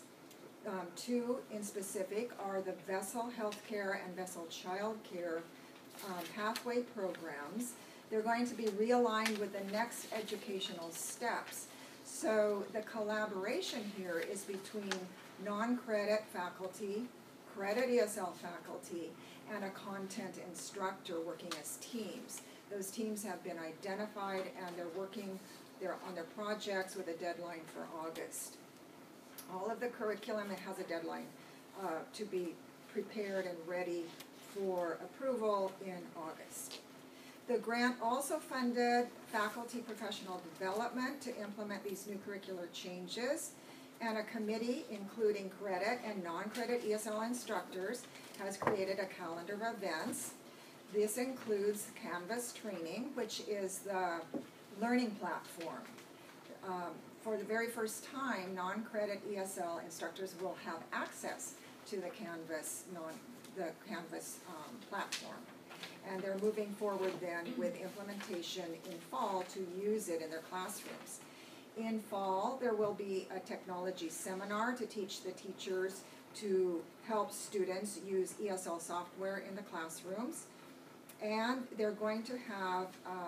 Two in specific are the Vessel Healthcare and Vessel Childcare pathway programs. They're going to be realigned with the next educational steps. So the collaboration here is between non-credit faculty, credit ESL faculty, and a content instructor working as teams. Those teams have been identified and they're on their projects with a deadline for August. All of the curriculum, it has a deadline to be prepared and ready for approval in August. The grant also funded faculty professional development to implement these new curricular changes, and a committee including credit and non-credit ESL instructors has created a calendar of events. This includes Canvas training, which is the learning platform. For the very first time, non-credit ESL instructors will have access to the Canvas platform. And they're moving forward then with implementation in fall to use it in their classrooms. In fall, there will be a technology seminar to teach the teachers to help students use ESL software in the classrooms. And they're going to have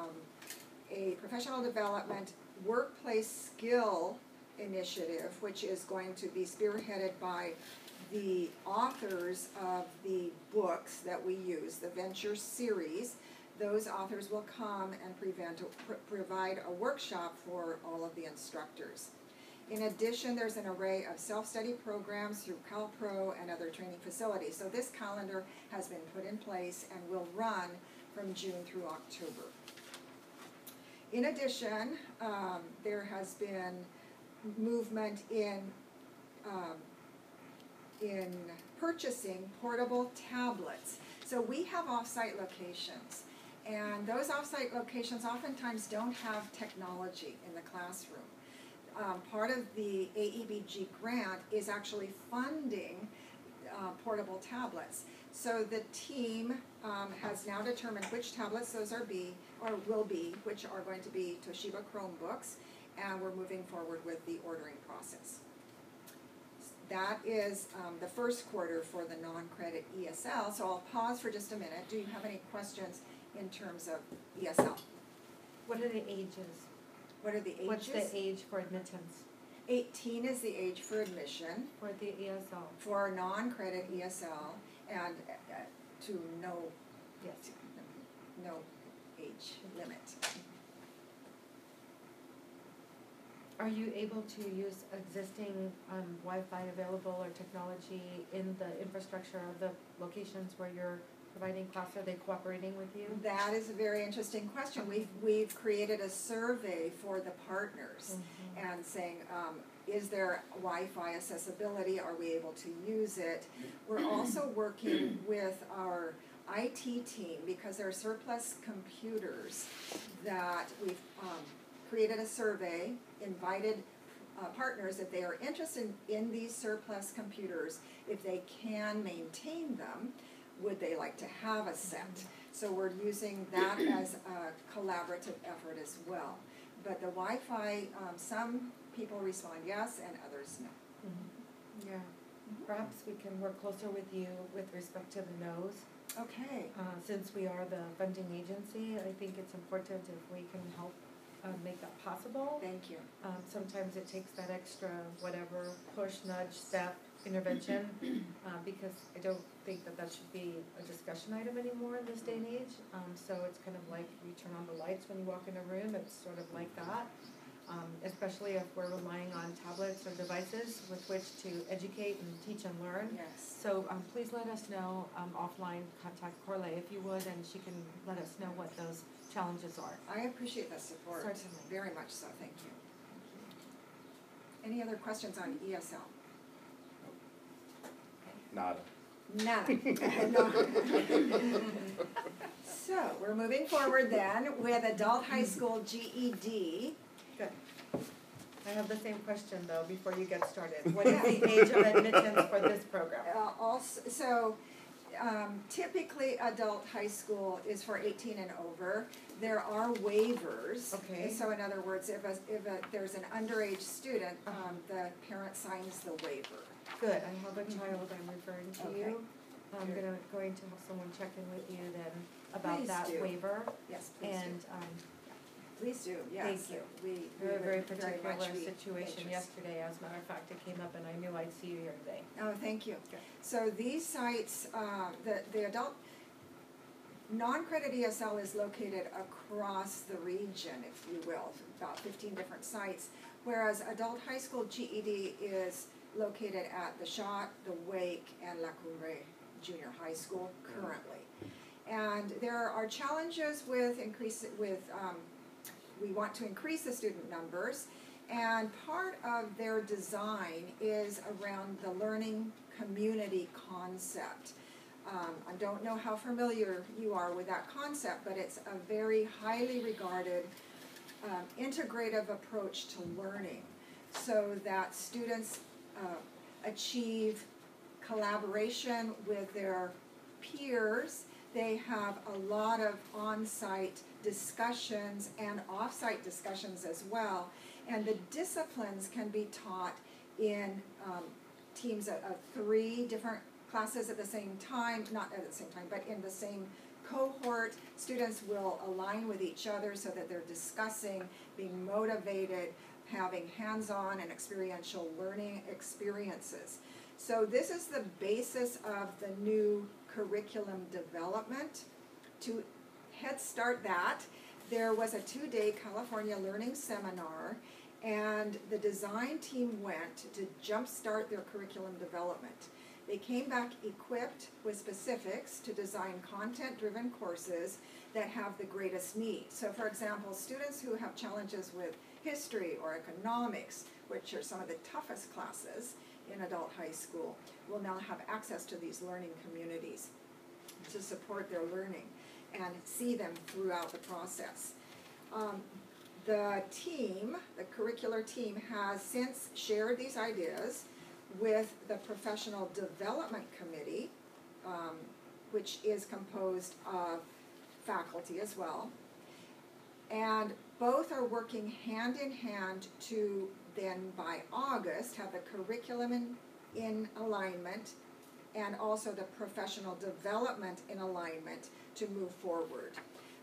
a professional development workplace skill initiative, which is going to be spearheaded by the authors of the books that we use, the Venture series. Those authors will come and provide a workshop for all of the instructors. In addition, there's an array of self-study programs through CalPro and other training facilities. So this calendar has been put in place and will run from June through October. In addition, there has been movement in purchasing portable tablets. So we have off-site locations, and those off-site locations oftentimes don't have technology in the classroom. Part of the AEBG grant is actually funding portable tablets. So the team has now determined which tablets those will be, which are going to be Toshiba Chromebooks, and we're moving forward with the ordering process. That is the first quarter for the non-credit ESL, so I'll pause for just a minute. Do you have any questions in terms of ESL. What are the ages? What are the ages? What's the age for admittance 18 is the age for admission for the ESL? for non-credit ESL, and to no Yes. no age limit. Are you able to use existing Wi-Fi available or technology in the infrastructure of the locations where you're providing class? Are they cooperating with you? That is a very interesting question. We've created a survey for the partners and saying, is there Wi-Fi accessibility? Are we able to use it? We're also working with our IT team because there are surplus computers that we've created a survey, invited partners if they are interested in these surplus computers, if they can maintain them, would they like to have a set? So we're using that as a collaborative effort as well. But the Wi-Fi, some people respond yes and others no. Yeah. Perhaps we can work closer with you with respect to the no's. Okay. Since we are the funding agency, I think it's important if we can help make that possible. Thank you. Sometimes it takes that extra whatever push, nudge, step, intervention, because I don't think that should be a discussion item anymore in this day and age. So it's kind of like you turn on the lights when you walk in a room. It's sort of like that. Especially if we're relying on tablets or devices with which to educate and teach and learn. Yes. So please let us know offline, contact Corley if you would, and she can let us know what those challenges are. I appreciate that support. Certainly. Very much so, thank you. Any other questions on ESL? Nada. None. So, we're moving forward then with adult high school GED. Good. I have the same question though before you get started. What is the age of admittance for this program? Typically adult high school is for 18 and over. There are waivers. Okay. So in other words, if there's an underage student, the parent signs the waiver. Good. I have a child I'm referring to Okay. you. I'm going to have someone check in with you then about Please that do. waiver. Yes, please And please do. Yes. thank you. We a very would particular much be situation interested. yesterday. As a matter of fact, it came up and I knew I'd see you here today. Oh, thank you. Okay. So these sites, the adult non-credit ESL is located across the region, if you will, about 15 different sites, whereas adult high school GED is located at the Shot, the Wake, and La Cumbre Junior High School currently. And there are challenges with we want to increase the student numbers, and part of their design is around the learning community concept. I don't know how familiar you are with that concept, but it's a very highly regarded integrative approach to learning so that students achieve collaboration with their peers. They have a lot of on-site discussions and off-site discussions as well. And the disciplines can be taught in teams of 3 different classes at the same time, not at the same time, but in the same cohort. Students will align with each other so that they're discussing, being motivated, having hands-on and experiential learning experiences. So this is the basis of the new curriculum development. To head start that, there was a 2-day California Learning Seminar, and the design team went to jumpstart their curriculum development. They came back equipped with specifics to design content-driven courses that have the greatest need. So for example, students who have challenges with history or economics, which are some of the toughest classes in adult high school, will now have access to these learning communities to support their learning and see them throughout the process. The team, the curricular team, has since shared these ideas with the Professional Development Committee, which is composed of faculty as well. And both are working hand in hand to then by August have the curriculum in alignment and also the professional development in alignment to move forward.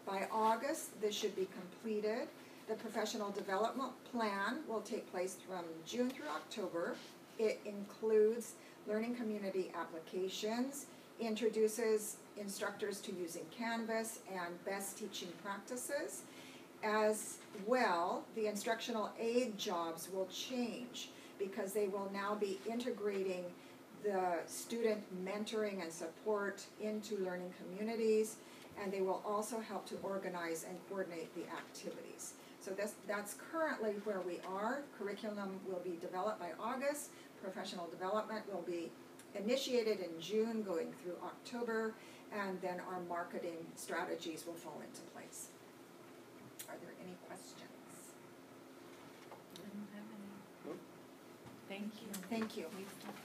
By August, this should be completed. The professional development plan will take place from June through October. It includes learning community applications, introduces instructors to using Canvas and best teaching practices. As well, the instructional aid jobs will change because they will now be integrating the student mentoring and support into learning communities, and they will also help to organize and coordinate the activities. So that's currently where we are. Curriculum will be developed by August. Professional development will be initiated in June, going through October, and then our marketing strategies will fall into place. Are there any questions? I don't have any. Thank you. Thank you.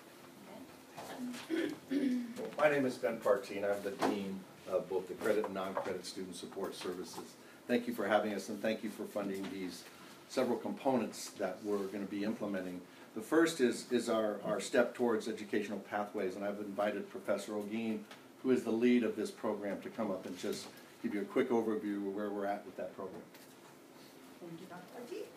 My name is Ben Partine. I'm the Dean of both the credit and non-credit student support services. Thank you for having us, and thank you for funding these several components that we're going to be implementing. The first is our step towards educational pathways, and I've invited Professor Ogin, who is the lead of this program, to come up and just give you a quick overview of where we're at with that program. Thank you, Dr. T.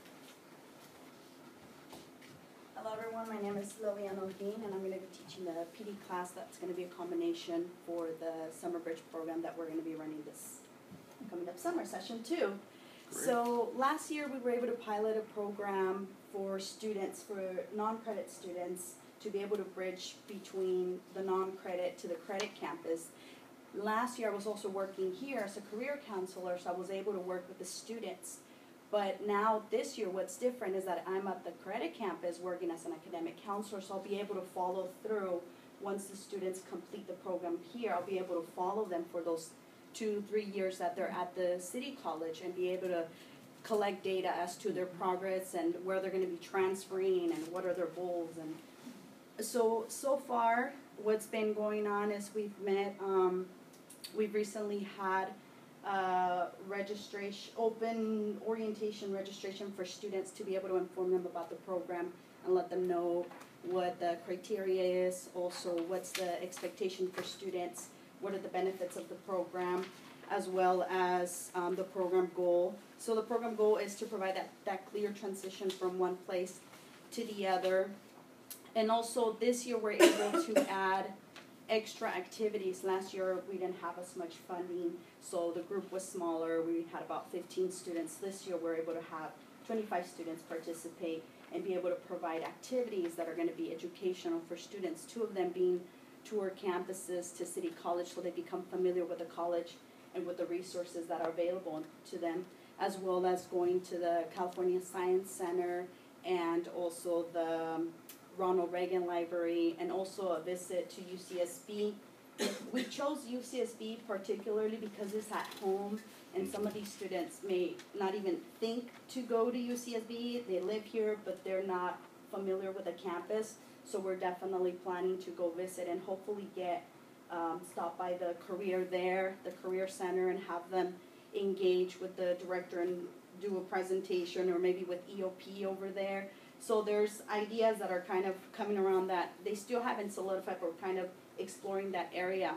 Hello everyone, my name is Liliana Odin, and I'm going to be teaching the PD class that's going to be a combination for the Summer Bridge program that we're going to be running this coming up summer, session 2. Great. So last year we were able to pilot a program for students, for non-credit students, to be able to bridge between the non-credit to the credit campus. Last year I was also working here as a career counselor, so I was able to work with the students. But now this year what's different is that I'm at the credit campus working as an academic counselor, so I'll be able to follow through once the students complete the program here. I'll be able to follow them for those 2-3 years that they're at the city college and be able to collect data as to their progress and where they're going to be transferring and what are their goals. And so far what's been going on is we've met, we've recently had open orientation registration for students to be able to inform them about the program and let them know what the criteria is, also what's the expectation for students, what are the benefits of the program, as well as the program goal. So the program goal is to provide that clear transition from one place to the other. And also this year we're able to add extra activities. Last year we didn't have as much funding, so the group was smaller. We had about 15 students. This year we're able to have 25 students participate and be able to provide activities that are going to be educational for students, 2 of them being tour campuses to City College so they become familiar with the college and with the resources that are available to them, as well as going to the California Science Center and also the Ronald Reagan Library, and also a visit to UCSB. We chose UCSB particularly because it's at home, and some of these students may not even think to go to UCSB. They live here, but they're not familiar with the campus. So we're definitely planning to go visit and hopefully stop by the career there, the career center, and have them engage with the director and do a presentation, or maybe with EOP over there. So there's ideas that are kind of coming around that they still haven't solidified, but we're kind of exploring that area.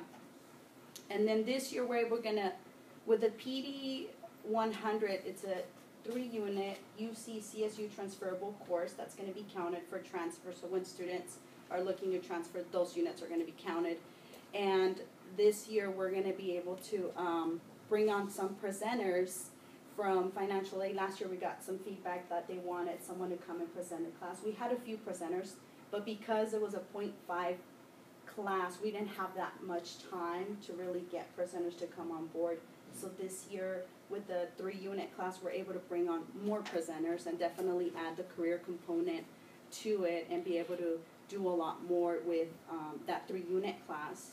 And then this year we're gonna, with the PD 100, it's a 3-unit UC CSU transferable course that's going to be counted for transfer. So when students are looking to transfer, those units are going to be counted. And this year we're going to be able to bring on some presenters from financial aid. Last year we got some feedback that they wanted someone to come and present a class. We had a few presenters, but because it was a 0.5 class, we didn't have that much time to really get presenters to come on board. So this year, with the 3-unit class, we're able to bring on more presenters and definitely add the career component to it and be able to do a lot more with that 3-unit class.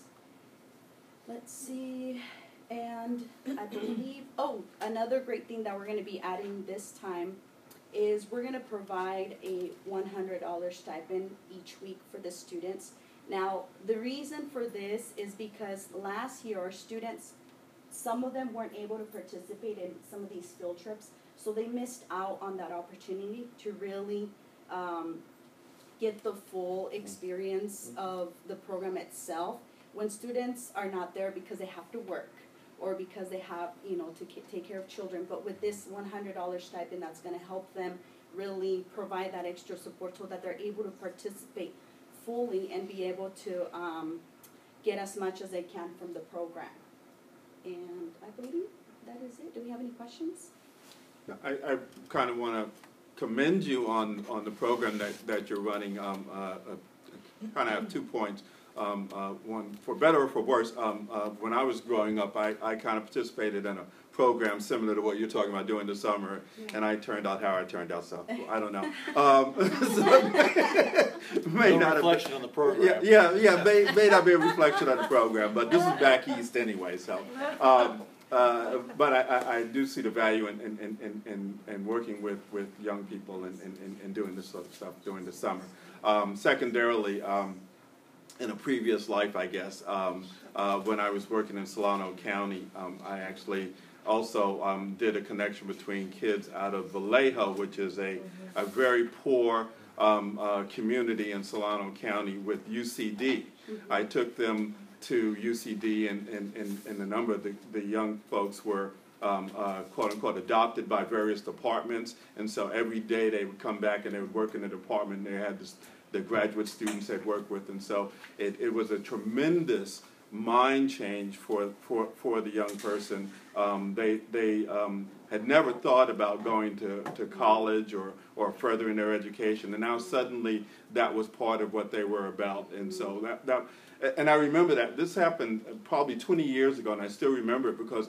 Let's see, and I believe, another great thing that we're going to be adding this time is we're going to provide a $100 stipend each week for the students. Now, the reason for this is because last year our students, some of them weren't able to participate in some of these field trips, so they missed out on that opportunity to really get the full experience of the program itself. When students are not there because they have to work, or because they have, to take care of children. But with this $100 stipend, that's going to help them really provide that extra support so that they're able to participate fully and be able to get as much as they can from the program. And I believe that is it. Do we have any questions? I kind of want to commend you on the program that you're running. Kind of have 2 points. One, for better or for worse, when I was growing up, I kind of participated in a program similar to what you're talking about during the summer, and I turned out how I turned out, so I don't know. May not reflection on the program. Yeah, may not be a reflection of the program, but this is back east anyway, so. But I do see the value in working with young people and doing this sort of stuff during the summer. Secondarily, in a previous life, I guess, when I was working in Solano County, I actually also did a connection between kids out of Vallejo, which is a very poor community in Solano County, with UCD. I took them to UCD, and a number of the young folks were quote unquote adopted by various departments, and so every day they would come back and they would work in the department. They had the graduate students they'd work with, and so it was a tremendous mind change for the young person. They had never thought about going to college or furthering their education, and now suddenly that was part of what they were about. And so and I remember that this happened probably 20 years ago, and I still remember it because,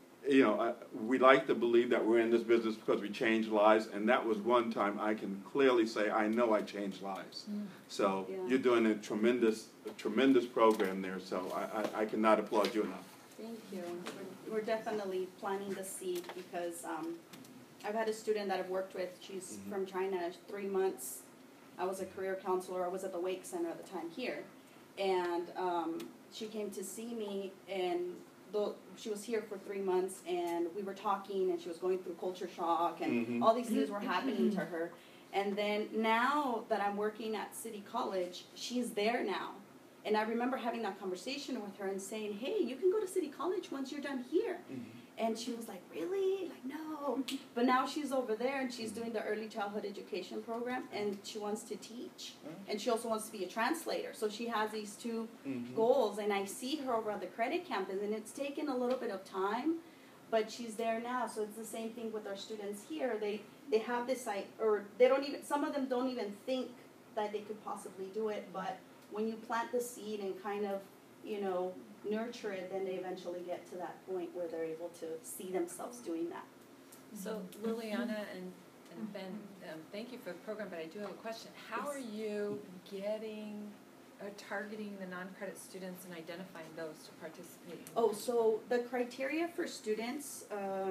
we like to believe that we're in this business because we change lives, and that was one time I can clearly say I know I changed lives. So you're doing a tremendous program there, so I cannot applaud you enough. Thank you. We're definitely planting the seed because I've had a student that I've worked with. She's from China, 3 months. I was a career counselor. I was at the Wake Center at the time here. And she came to see me, and she was here for 3 months, and we were talking, and she was going through culture shock, and all these things were happening to her. And then now that I'm working at City College, she's there now. And I remember having that conversation with her and saying, hey, you can go to City College once you're done here. And she was like, really? Like, no. But now she's over there, and she's doing the early childhood education program, and she wants to teach. And she also wants to be a translator. So she has these two goals, and I see her over at the credit campus, and it's taken a little bit of time, but she's there now. So it's the same thing with our students here. They have this, or they don't even, some of them don't even think that they could possibly do it, but when you plant the seed and kind of, nurture it, then they eventually get to that point where they're able to see themselves doing that. So Liliana and Ben, thank you for the program, but I do have a question. How are you getting or targeting the non-credit students and identifying those to participate? Oh, so the criteria for students,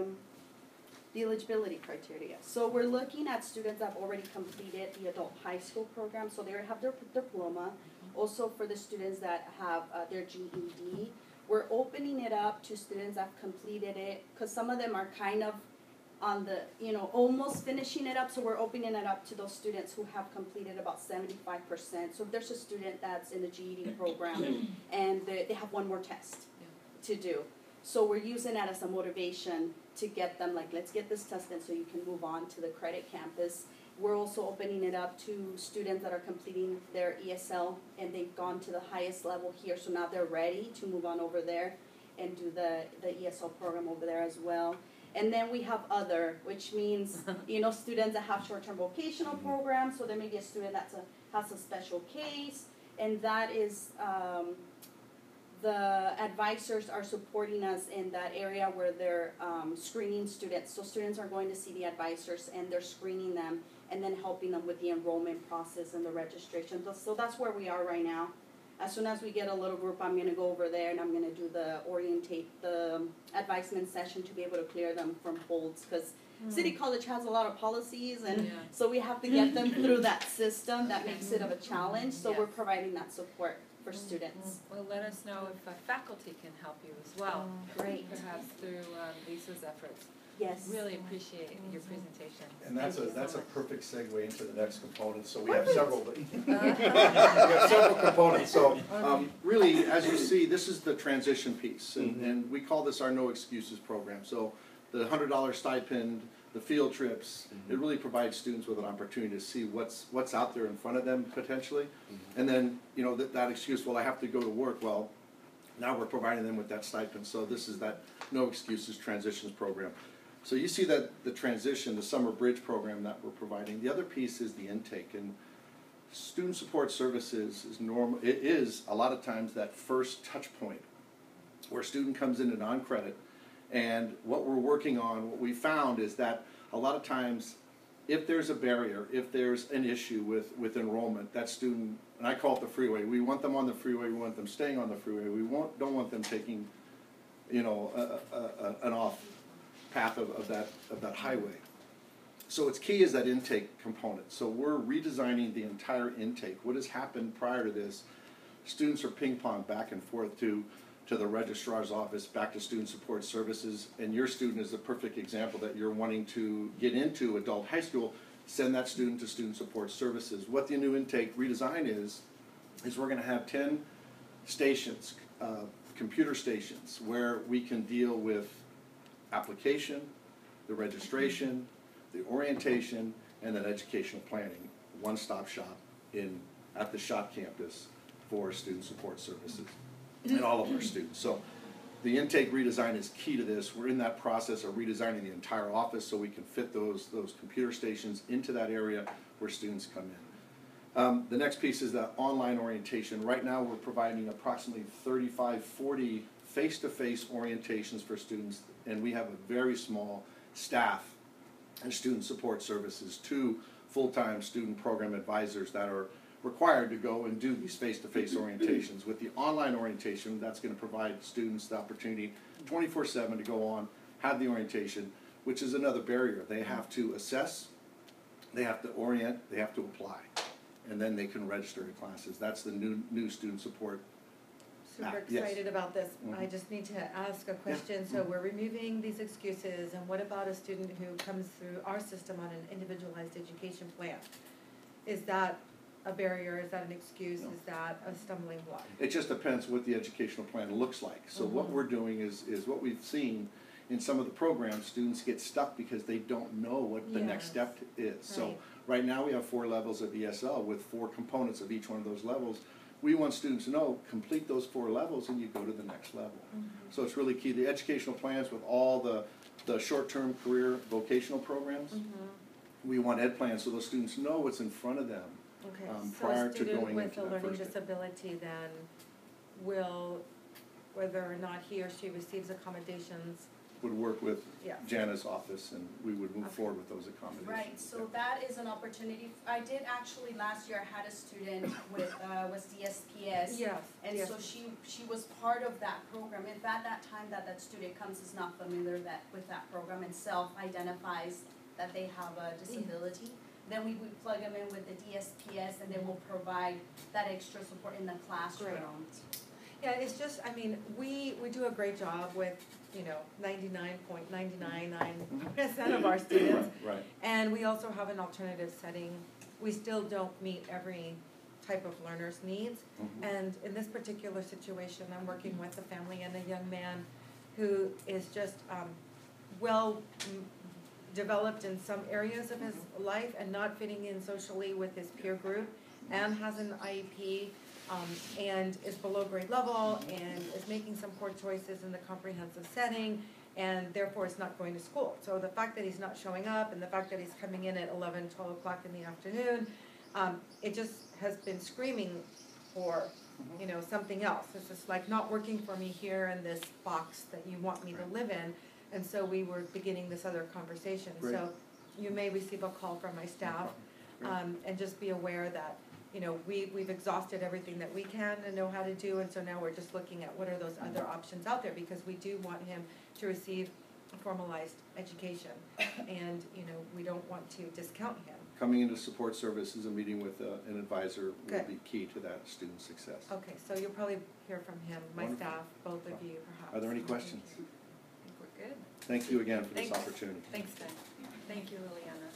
the eligibility criteria. So we're looking at students that have already completed the adult high school program, so they have their diploma. Also for the students that have their GED, we're opening it up to students that have completed it, because some of them are kind of on the, almost finishing it up, so we're opening it up to those students who have completed about 75%. So if there's a student that's in the GED program and they have one more test to do, so we're using that as a motivation to get them, like, let's get this test in so you can move on to the credit campus. We're also opening it up to students that are completing their ESL and they've gone to the highest level here, so now they're ready to move on over there and do the ESL program over there as well. And then we have other, which means, students that have short-term vocational programs, so there may be a student that has a special case, and that is, the advisors are supporting us in that area where they're screening students. So students are going to see the advisors and they're screening them and then helping them with the enrollment process and the registration. So that's where we are right now. As soon as we get a little group, I'm going to go over there and I'm going to do the advisement session to be able to clear them from holds, because City College has a lot of policies, and so we have to get them through that system. That makes it of a challenge, so we're providing that support for students. Well, let us know if faculty can help you as well. Great. Perhaps through Lisa's efforts. Yes. Really appreciate your presentation. And that's Thank you so that's a much. perfect segue into the next component. So we have several. We have several components. So really, as you see, this is the transition piece, and we call this our No Excuses program. So the $100 stipend, the field trips, it really provides students with an opportunity to see what's out there in front of them potentially, and then that excuse, well, I have to go to work. Well, now we're providing them with that stipend. So this is that No Excuses Transitions program. So you see that the transition, the summer bridge program that we're providing. The other piece is the intake, and student support services is normal. It is a lot of times that first touch point where a student comes into non-credit, and what we're working on, what we found is that a lot of times, if there's a barrier, if there's an issue with enrollment, that student, and I call it the freeway. We want them on the freeway. We want them staying on the freeway. We don't want them taking, an off path of that highway. So it's key is that intake component. So we're redesigning the entire intake. What has happened prior to this, students are ping-pong back and forth to the registrar's office, back to student support services, and your student is the perfect example that you're wanting to get into adult high school, send that student to student support services. What the new intake redesign is we're going to have 10 stations, computer stations, where we can deal with application, the registration, the orientation, and then educational planning. One-stop shop at the SHOT campus for student support services and all of our students. So the intake redesign is key to this. We're in that process of redesigning the entire office so we can fit those computer stations into that area where students come in. The next piece is the online orientation. Right now we're providing approximately 35, 40 face-to-face orientations for students, and we have a very small staff and student support services, 2 full-time student program advisors that are required to go and do these face-to-face orientations. With the online orientation, that's going to provide students the opportunity 24/7 to go on, have the orientation, which is another barrier. They have to assess, they have to orient, they have to apply, and then they can register in classes. That's the new student support. Super Yes. excited about this. I just need to ask a question. So we're removing these excuses, and what about a student who comes through our system on an individualized education plan? Is that a barrier? Is that an excuse? No. Is that a stumbling block? It just depends what the educational plan looks like. So what we're doing is what we've seen in some of the programs, students get stuck because they don't know what the next step is. So right now we have 4 levels of ESL with 4 components of each one of those levels. We want students to know, complete those 4 levels and you go to the next level. So it's really key. The educational plans with all the short-term career vocational programs, we want ed plans so those students know what's in front of them. Okay, prior so to a going student with into a that learning first day. disability then will, whether or not he or she receives accommodations, Would work with Yeah. Jana's office and we would move Okay. forward with those accommodations. Right, so that is an opportunity. I did actually last year, I had a student with, was DSPS. yes, And yes. so she was part of that program. If at that time that student comes is not familiar with that program and self-identifies that they have a disability, then we would plug them in with the DSPS and then we'll provide that extra support in the classroom. Yeah, it's just, I mean, we do a great job with, 99.999% of our students. Right. And we also have an alternative setting. We still don't meet every type of learner's needs. And in this particular situation, I'm working with a family and a young man who is just well developed in some areas of his life and not fitting in socially with his peer group, and has an IEP, and is below grade level and is making some poor choices in the comprehensive setting, and therefore is not going to school. So the fact that he's not showing up and the fact that he's coming in at 11, 12 o'clock in the afternoon, it just has been screaming for, something else. It's just like not working for me here in this box that you want me to live in. And so we were beginning this other conversation. Great. So you may receive a call from my staff, and just be aware that, we've exhausted everything that we can and know how to do, and so now we're just looking at what are those other options out there, because we do want him to receive a formalized education, and, we don't want to discount him. Coming into support services and meeting with an advisor will Good. be key to that student success. Okay, so you'll probably hear from him, my Wonderful. staff, both of you perhaps. Are there any questions? I think we're good. Thank you again for this Thanks. opportunity. Thanks, Ben. Thank you, Liliana.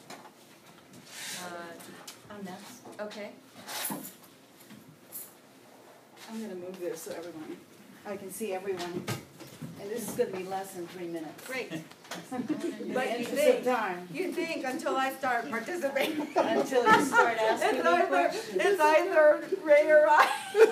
I'm next. Okay. I'm gonna move this so everyone, I can see everyone. And this is gonna be less than 3 minutes. Great. In But the you interest think, of time. you think until I start participating. Until you start asking me questions. It's either Ray or I.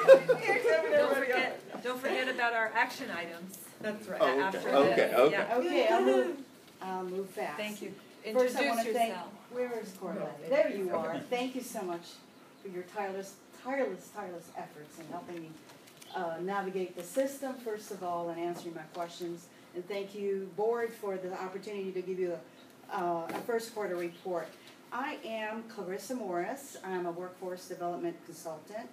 Don't forget about our action items. That's right. Oh, okay, After this. okay, okay. Yeah. Okay, I'll move fast. Thank you. First, I Introduce want to thank, yourself. where is Corley? There you are. Thank you so much for your tireless efforts in helping me navigate the system, first of all, and answering my questions. And thank you, board, for the opportunity to give you a first quarter report. I am Clarissa Morris. I'm a workforce development consultant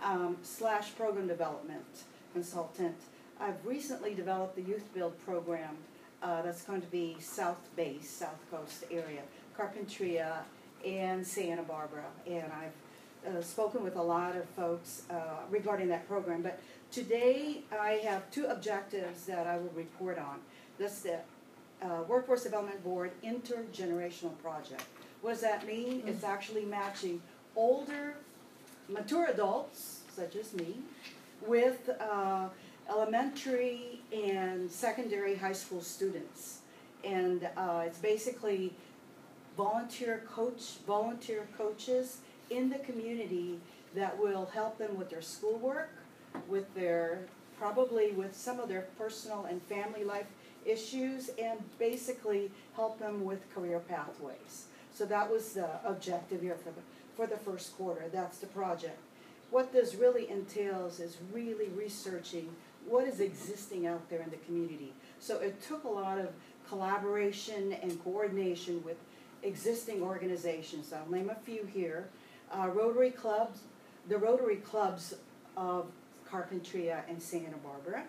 / program development consultant. I've recently developed the Youth Build program that's going to be South-based, South Coast area, Carpinteria and Santa Barbara. And I've spoken with a lot of folks regarding that program. But today I have 2 objectives that I will report on. That's the Workforce Development Board Intergenerational Project. What does that mean? It's actually matching older, mature adults, such as me, with elementary and secondary high school students. And it's basically volunteer coaches in the community that will help them with their schoolwork, with their, probably with some of their personal and family life issues, and basically help them with career pathways. So that was the objective here for the first quarter. That's the project. What this really entails is really researching what is existing out there in the community. So it took a lot of collaboration and coordination with existing organizations. I'll name a few here. Rotary clubs, the Rotary clubs of Carpinteria and Santa Barbara.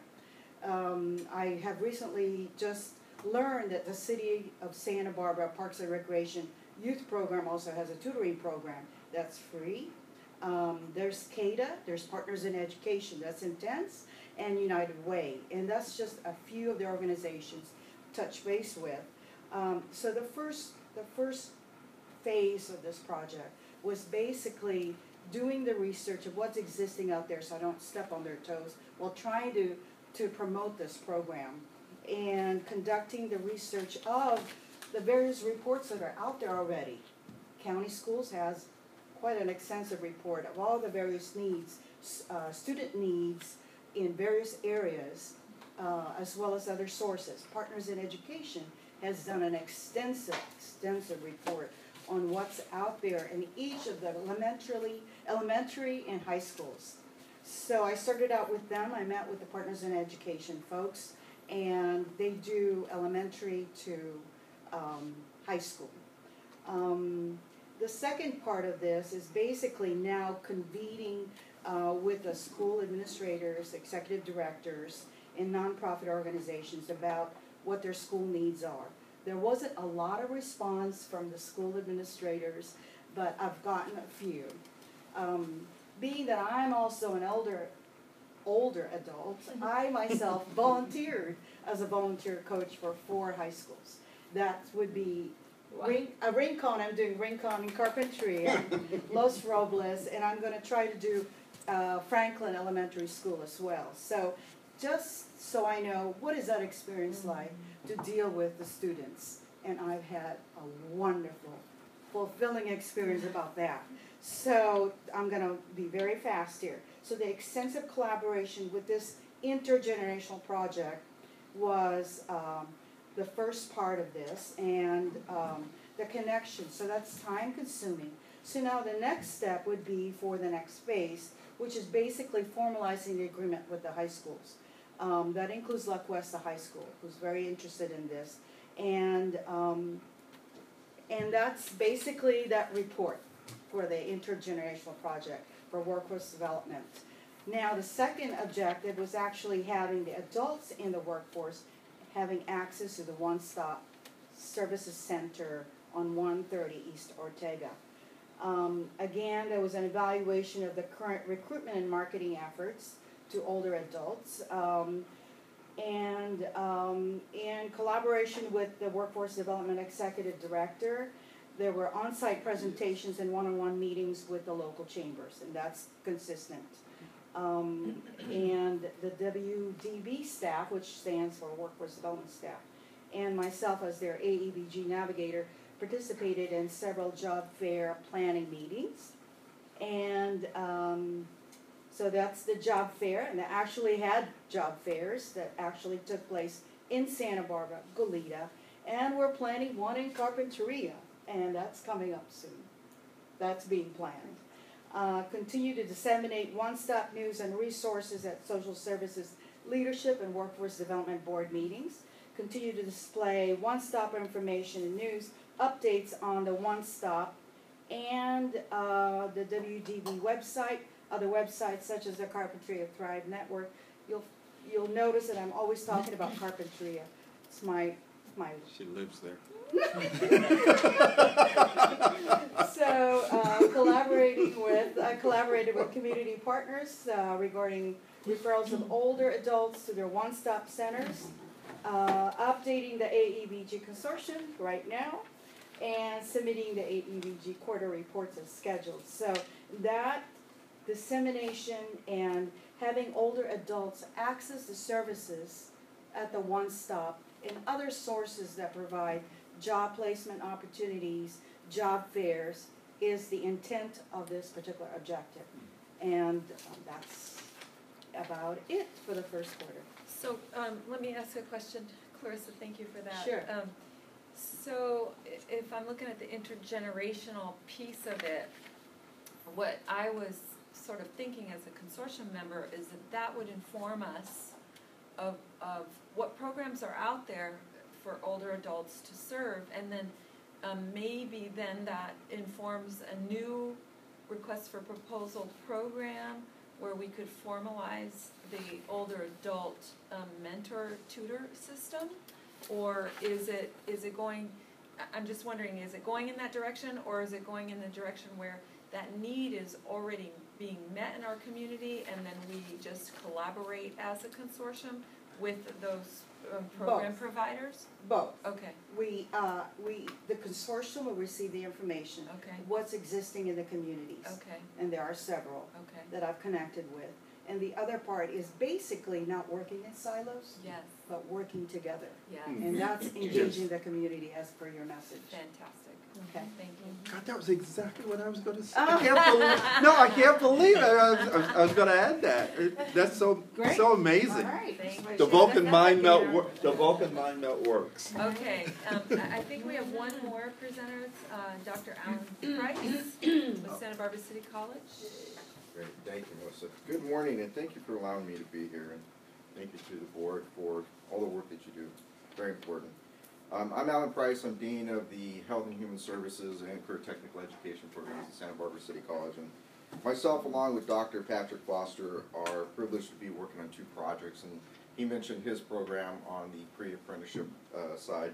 I have recently just learned that the City of Santa Barbara Parks and Recreation Youth Program also has a tutoring program that's free. There's CADA, there's Partners in Education, that's intense, and United Way. And that's just a few of the organizations touch base with. So the first phase of this project was basically doing the research of what's existing out there so I don't step on their toes while trying to promote this program, and conducting the research of the various reports that are out there already. County Schools has quite an extensive report of all the various needs, student needs in various areas, as well as other sources. Partners in Education has done an extensive report on what's out there in each of the elementary and high schools. So I started out with them. I met with the Partners in Education folks, and they do elementary to high school. The second part of this is basically now convening with the school administrators, executive directors, and nonprofit organizations about what their school needs are. There wasn't a lot of response from the school administrators, but I've gotten a few. Being that I'm also an older adult, I myself volunteered as a volunteer coach for 4 high schools. That would be Rincon. I'm doing Rincon in Carpinteria, Los Robles, and I'm going to try to do Franklin Elementary School as well. So just so I know, what is that experience like to deal with the students? And I've had a wonderful, fulfilling experience about that. So I'm going to be very fast here. So the extensive collaboration with this intergenerational project was the first part of this, and the connection. So that's time consuming. So now the next step would be for the next phase, which is basically formalizing the agreement with the high schools. That includes La Cuesta High School, who's very interested in this. And that's basically that report for the intergenerational project for workforce development. Now the second objective was actually having the adults in the workforce having access to the one-stop services center on 130 East Ortega. Again, there was an evaluation of the current recruitment and marketing efforts to older adults. And in collaboration with the Workforce Development Executive Director, there were on-site presentations and one-on-one meetings with the local chambers, and that's consistent. And the WDB staff, which stands for Workforce Development Staff, and myself as their AEBG navigator, participated in several job fair planning meetings. And so that's the job fair, and they actually had job fairs that actually took place in Santa Barbara, Goleta, and we're planning one in Carpinteria, and that's coming up soon. That's being planned. Continue to disseminate one-stop news and resources at Social Services Leadership and Workforce Development Board meetings. Continue to display one-stop information and news updates on the one-stop and the WDB website, other websites such as the Carpinteria Thrive Network. You'll notice that I'm always talking about Carpinteria. It's my She lives there. So collaborated with community partners regarding referrals of older adults to their one-stop centers, updating the AEBG consortium right now, and submitting the AEBG quarter reports as scheduled. So that dissemination and having older adults access the services at the one-stop and other sources that provide job placement opportunities, job fairs, is the intent of this particular objective. And that's about it for the first quarter. So let me ask a question, Clarissa, thank you for that. Sure. So if I'm looking at the intergenerational piece of it, what I was sort of thinking as a consortium member is that would inform us of what programs are out there for older adults to serve, and then maybe then that informs a new request for proposal program where we could formalize the older adult mentor tutor system, or is it going, I'm just wondering, is it going in that direction, or is it going in the direction where that need is already being met in our community and then we just collaborate as a consortium with those program providers? Both. Okay. The consortium will receive the information. Okay. What's existing in the communities. Okay. And there are several Okay. that I've connected with. And the other part is basically not working in silos, Yes. but working together. Yes. And that's engaging the community as per your message. Fantastic. Okay. Thank you. God, that was exactly what I was going to say. I can't believe it. I was going to add that. That's so amazing. All right. The Vulcan mind melt. The Vulcan mind melt works. Okay. I think we have one more presenter. Dr. Alan Price with Santa Barbara City College. Great, thank you, Melissa. Good morning, and thank you for allowing me to be here, and thank you to the board for all the work that you do. Very important. I'm Alan Price. I'm Dean of the Health and Human Services and Career Technical Education Programs at Santa Barbara City College. And myself, along with Dr. Patrick Foster, are privileged to be working on two projects, and he mentioned his program on the pre-apprenticeship side.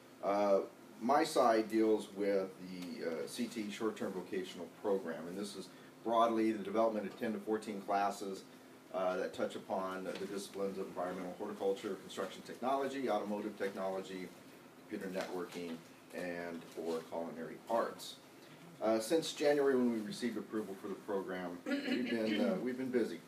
My side deals with the CTE short-term vocational program, and this is broadly the development of 10 to 14 classes that touch upon the disciplines of environmental horticulture, construction technology, automotive technology, computer networking, and or culinary arts. Since January, when we received approval for the program, we've been busy.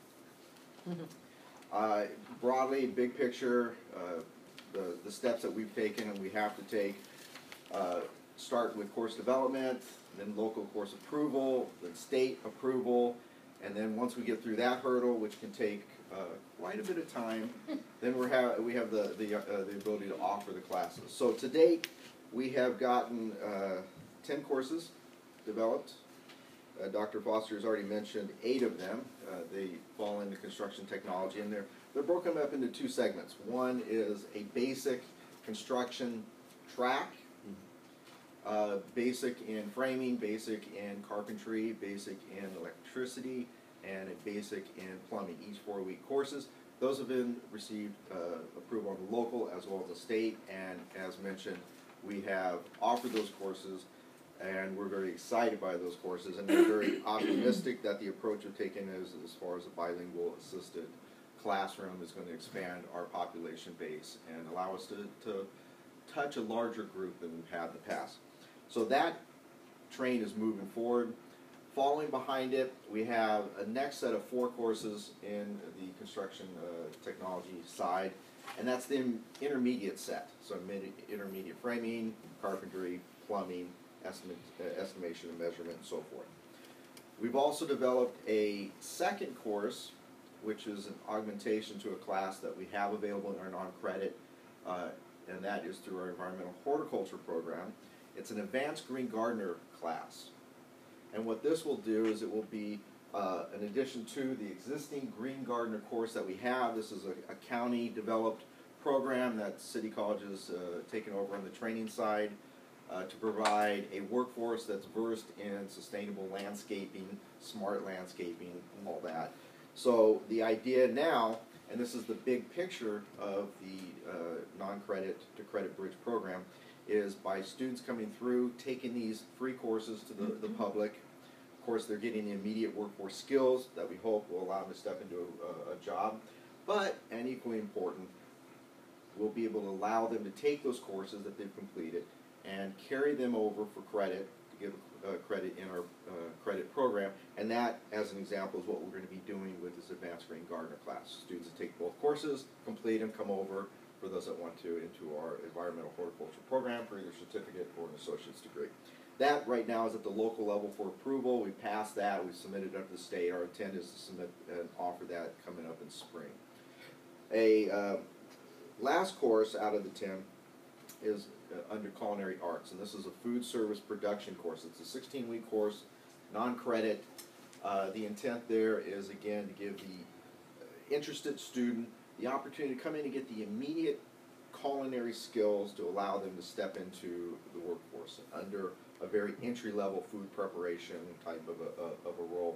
Broadly, big picture, the steps that we've taken and we have to take start with course development, then local course approval, then state approval, and then once we get through that hurdle, which can take quite a bit of time, then we have the ability to offer the classes. So to date, we have gotten 10 courses developed. Dr. Foster has already mentioned 8 of them. They fall into construction technology, and they're broken up into 2 segments. One is a basic construction track, basic in framing, basic in carpentry, basic in electricity, and a basic in plumbing, each 4-week courses. Those have been received approval on the local as well as the state, and as mentioned, we have offered those courses, and we're very excited by those courses, and we're very optimistic that the approach we've taken is as far as a bilingual assisted classroom is going to expand our population base and allow us to touch a larger group than we've had in the past. So that train is moving forward. Following behind it, we have a next set of 4 courses in the construction technology side, and that's the intermediate set. So intermediate framing, carpentry, plumbing, estimation and measurement, and so forth. We've also developed a second course, which is an augmentation to a class that we have available in our non-credit, and that is through our environmental horticulture program. It's an advanced green gardener class. And what this will do is it will be in addition to the existing green gardener course that we have. This is a county developed program that City College has taken over on the training side to provide a workforce that's versed in sustainable landscaping, smart landscaping, and all that. So the idea now, and this is the big picture of the non-credit to credit bridge program, is by students coming through, taking these free courses to the public. Of course, they're getting the immediate workforce skills that we hope will allow them to step into a job. But, and equally important, we'll be able to allow them to take those courses that they've completed and carry them over for credit, to give credit in our credit program. And that, as an example, is what we're going to be doing with this Advanced Green Gardener class. Students that take both courses, complete them, come over, for those that want to, into our environmental horticulture program for either certificate or an associate's degree. That right now is at the local level for approval. We passed that. We've submitted it up to the state. Our intent is to submit and offer that coming up in spring. A last course out of the 10 is under culinary arts, and this is a food service production course. It's a 16-week course, non-credit. The intent there is, again, to give the interested student the opportunity to come in and get the immediate culinary skills to allow them to step into the workforce under a very entry-level food preparation type of a role.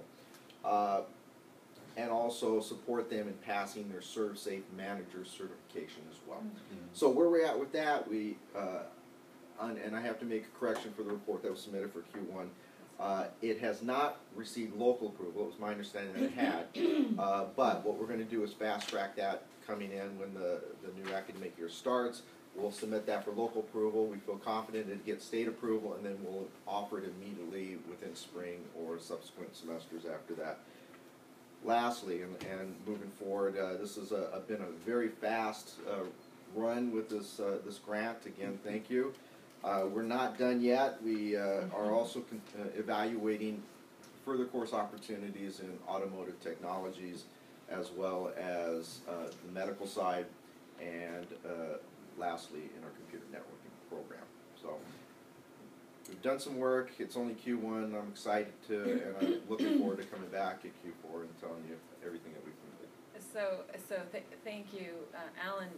And also support them in passing their ServSafe Manager certification as well. So where we're at with that, we, and I have to make a correction for the report that was submitted for Q1. It has not received local approval. It was my understanding that it had. But what we're going to do is fast track that coming in when the new academic year starts. We'll submit that for local approval. We feel confident it gets state approval, and then we'll offer it immediately within spring or subsequent semesters after that. Lastly, and moving forward, this has been a very fast run with this grant. Again, thank you. We're not done yet. We are also evaluating further course opportunities in automotive technologies, as well as the medical side, and lastly, in our computer networking program. So we've done some work. It's only Q1. I'm excited to, and I'm looking forward to coming back at Q4 and telling you everything that we've completed. So thank you, Alan.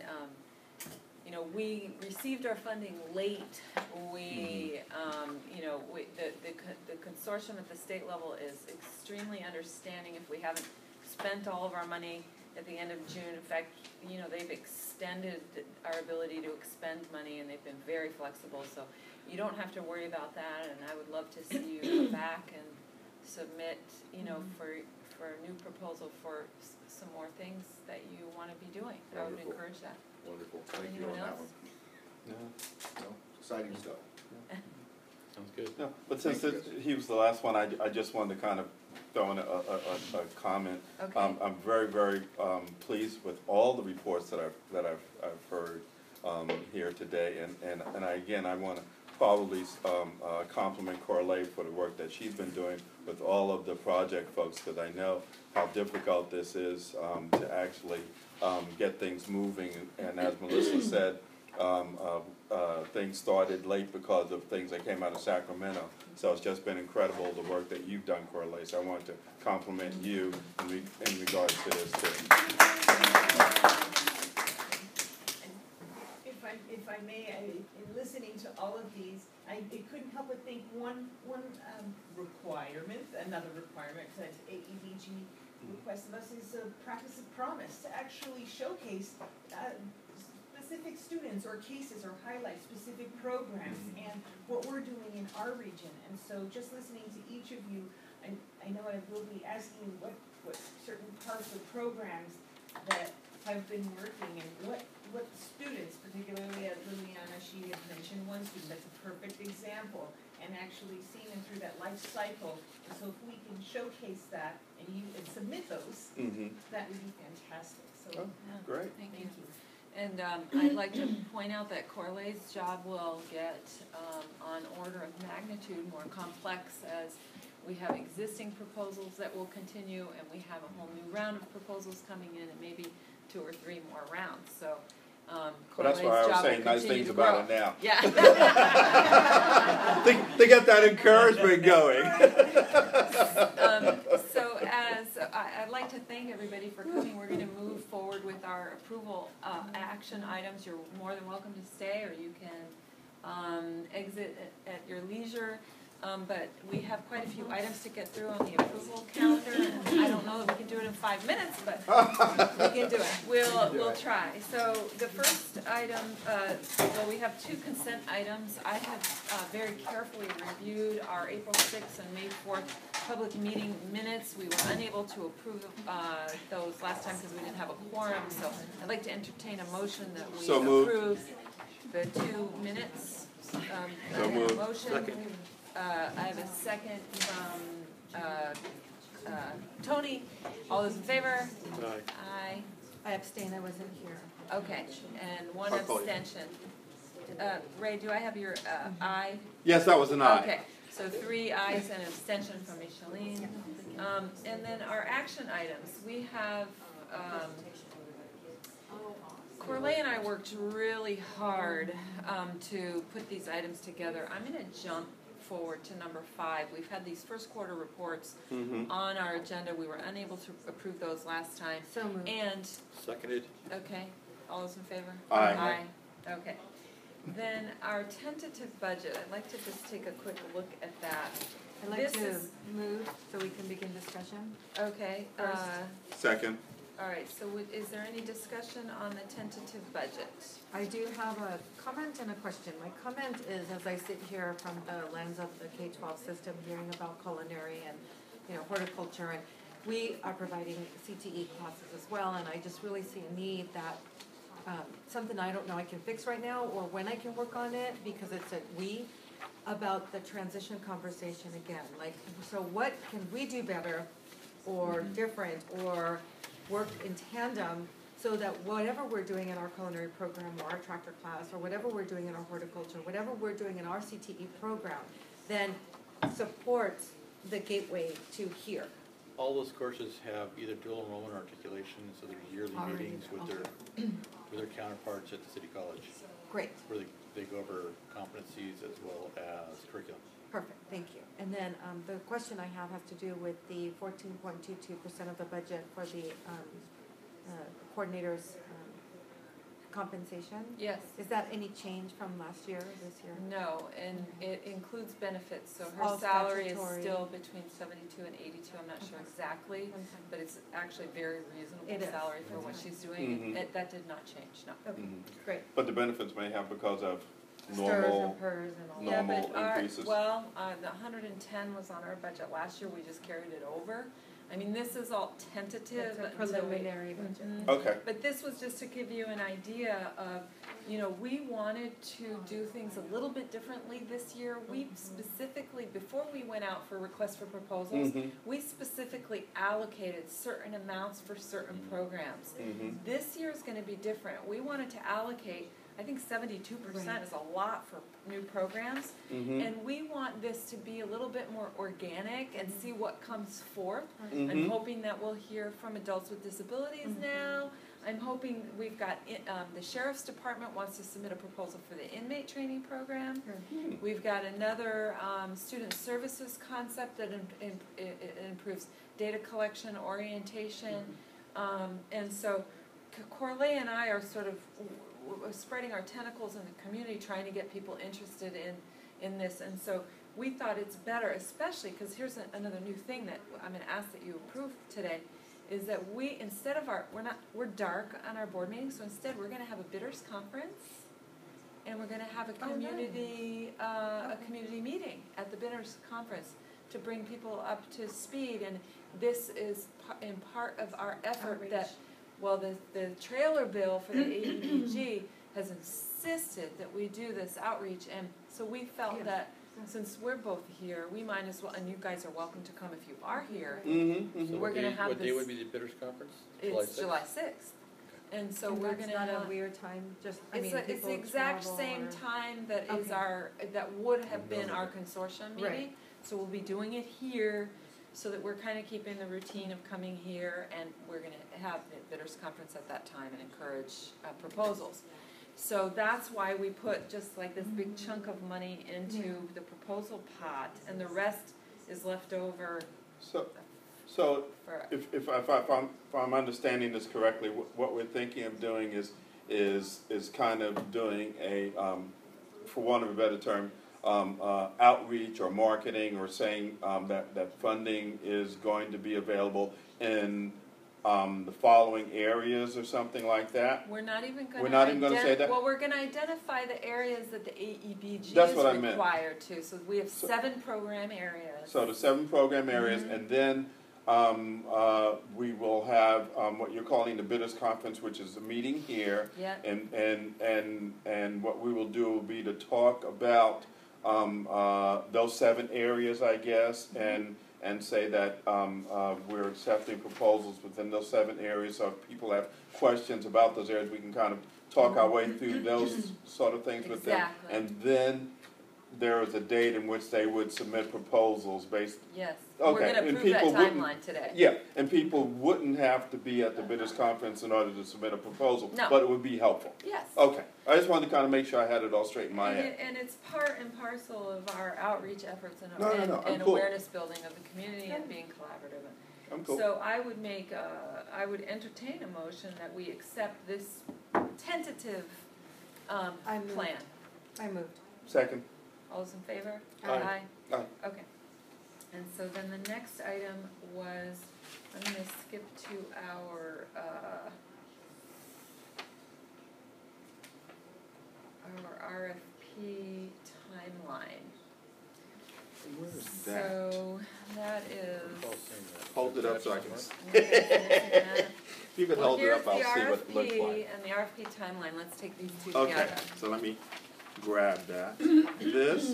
You know, we received our funding late. We, you know, the consortium at the state level is extremely understanding if we haven't spent all of our money at the end of June. In fact, you know, they've extended our ability to expend money, and they've been very flexible. So you don't have to worry about that. And I would love to see you come back and submit, you know, for a new proposal for some more things that you want to be doing. Wonderful. I would encourage that. Wonderful. Thank you Anyone on that else? one. No, exciting stuff. Sounds good. No, but since he was the last one, I just wanted to kind of throw in a comment. Okay. I'm very, very pleased with all the reports that I've heard here today, and I want to probably compliment Corley for the work that she's been doing with all of the project folks, because I know how difficult this is to actually get things moving. And as Melissa said, things started late because of things that came out of Sacramento. So it's just been incredible the work that you've done, Corley. So I want to compliment you in regards to this too. If I may, in listening to all of these, I couldn't help but think one requirement, another requirement that AEBG requests of us is a practice of promise, to actually showcase specific students or cases or highlight specific programs and what we're doing in our region. And so just listening to each of you, I know I will be asking what certain parts of programs that have been working and what students, particularly as Liliana, she had mentioned one student that's a perfect example, and actually seeing them through that life cycle. So if we can showcase that and submit those, that would be fantastic. So great. Thank you. And I'd like to point out that Corlay's job will get on order of magnitude more complex as we have existing proposals that will continue, and we have a whole new round of proposals coming in, and maybe 2 or 3 more rounds. So Well, that's why I was saying nice things about it now. Yeah. They got that encouragement going. So I'd like to thank everybody for coming. We're going to move forward with our approval action items. You're more than welcome to stay, or you can exit at your leisure. But we have quite a few items to get through on the approval calendar, and I don't know that we can do it in 5 minutes, but we can do it. We'll try. So the first item, well, we have 2 consent items. I have very carefully reviewed our April 6th and May 4th public meeting minutes. We were unable to approve those last time because we didn't have a quorum, so I'd like to entertain a motion that we approve the 2 minutes. So moved. Motion. Second. I have a second from Tony. All those in favor? Aye. Aye. I abstain, I wasn't here. Okay, and 1 I'll call you. abstention. Ray, do I have your aye? Yes, that was an aye. Okay, so 3 ayes and an abstention from Micheline. And then our action items, we have, Corley and I worked really hard to put these items together. I'm going to jump forward to number 5. We've had these first quarter reports on our agenda. We were unable to approve those last time. So moved. And Seconded. okay, all those in favor? Aye. Aye. Okay. Then our tentative budget. I'd like to just take a quick look at that. I'd like This to is- move so we can begin discussion. Okay. Second. All right. So is there any discussion on the tentative budget? I do have a comment and a question. My comment is, as I sit here from the lens of the K-12 system, hearing about culinary and, horticulture, and we are providing CTE classes as well, and I just really see a need that something I don't know I can fix right now or when I can work on it, because it's a we, about the transition conversation again. Like, so what can we do better or different or work in tandem so that whatever we're doing in our culinary program or our tractor class or whatever we're doing in our horticulture, whatever we're doing in our CTE program, then supports the gateway to here. All those courses have either dual enrollment or articulation, so there's yearly meetings with their counterparts at the City College. Great. Where they go over competencies as well as curriculum. Perfect, thank you. And then the question I have has to do with the 14.22% of the budget for the coordinators' compensation. Yes. Is that any change from last year, this year? No, and it includes benefits, so her All salary is statutory. still between 72 and 82, I'm not sure exactly, but it's actually very reasonable It is. salary for what she's doing. That did not change, no. Okay, great. But the benefits may have because of Stirs normal and pers and all Yeah, normal but increases. the 110 was on our budget last year, we just carried it over. I mean, this is all tentative. It's a until we- preliminary budget. Okay. But this was just to give you an idea of, we wanted to do things a little bit differently this year. We specifically, before we went out for requests for proposals, we specifically allocated certain amounts for certain programs. This year is going to be different. We wanted to allocate, I think 72% is a lot for new programs, and we want this to be a little bit more organic and see what comes forth. I'm hoping that we'll hear from adults with disabilities now. I'm hoping we've got, the Sheriff's Department wants to submit a proposal for the inmate training program. We've got another student services concept that improves data collection, orientation, and so Corley and I are sort of spreading our tentacles in the community, trying to get people interested in this, and so we thought it's better, especially because here's another new thing that I'm going to ask that you approve today, is that we, instead of we're dark on our board meetings, so instead we're going to have a bidders conference, and we're going to have a community community meeting at the bidders conference to bring people up to speed, and this is in part of our effort that Well, the trailer bill for the AEBG has insisted that we do this outreach, and so we felt that since we're both here, we might as well, and you guys are welcome to come if you are here. So We're gonna have what day this- would be the bidders conference? It's July 6th. And so And we're that's gonna not have. a weird time, just, I It's mean, the, it's the people exact travel same or- time that is Okay. our, that would have been our consortium meeting. Right. So we'll be doing it here, so that we're kinda keeping the routine of coming here, and we're gonna have the bidders conference at that time and encourage proposals. So that's why we put just like this big chunk of money into the proposal pot, and the rest is left over So for. if I'm understanding this correctly, what we're thinking of doing is kind of doing a, for want of a better term, outreach or marketing, or saying that funding is going to be available in the following areas or something like that. We're not even gonna. We're not even gonna say that? Well, we're gonna identify the areas that the AEBG That's is what I meant. required to, so we have 7 program areas. So the 7 program areas, and then we will have what you're calling the bidders conference, which is a meeting here. Yeah. And what we will do will be to talk about those 7 areas, I guess, and say that we're accepting proposals within those 7 areas. So if people have questions about those areas, we can kind of talk our way through those sort of things with them. Exactly. And then there is a date in which they would submit proposals based. Yes, Okay, we're gonna and approve that people wouldn't- timeline today. Yeah, and people wouldn't have to be at the bidders conference in order to submit a proposal. No. But it would be helpful. Yes. Okay, I just wanted to kind of make sure I had it all straight in my And head. and it's part and parcel of our outreach efforts and, No, I'm and cool. awareness building of the community and being collaborative. I'm cool. So I would I would entertain a motion that we accept this tentative I moved. plan. I moved. Second. All those in favor? Aye. Aye. Okay. And so then the next item was, I'm gonna skip to our RFP timeline. Where is that? So that is. Hold it up so I can see. Okay, If you could hold it up, I'll see what it looks Well, here's the RFP like. and the RFP timeline, let's take these two Okay, together. so let me grab that. This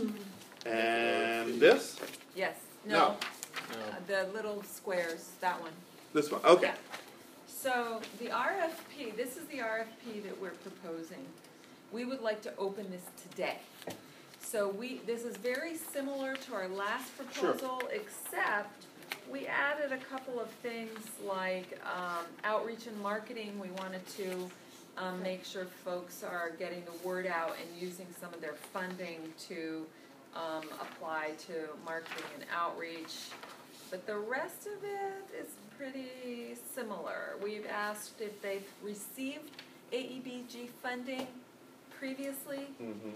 and this? Yes, No. no, the little squares, that one. This one, okay. Yeah. So the RFP, this is the RFP that we're proposing. We would like to open this today. So this is very similar to our last proposal, except we added a couple of things like outreach and marketing. We wanted to make sure folks are getting the word out and using some of their funding to apply to marketing and outreach. But the rest of it is pretty similar. We've asked if they've received AEBG funding previously,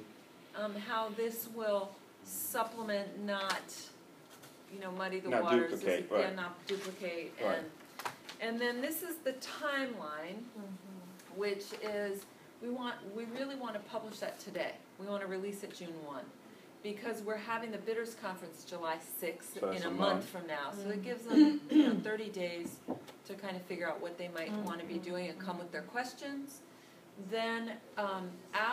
how this will supplement, not, muddy the Not waters. duplicate, Yeah, right. not duplicate. Right. And then this is the timeline, which is, we really want to publish that today. We want to release it June 1. Because we're having the bidders conference July 6th So in that's a a month month. from now. So it gives them 30 days to kind of figure out what they might want to be doing and come with their questions. Then and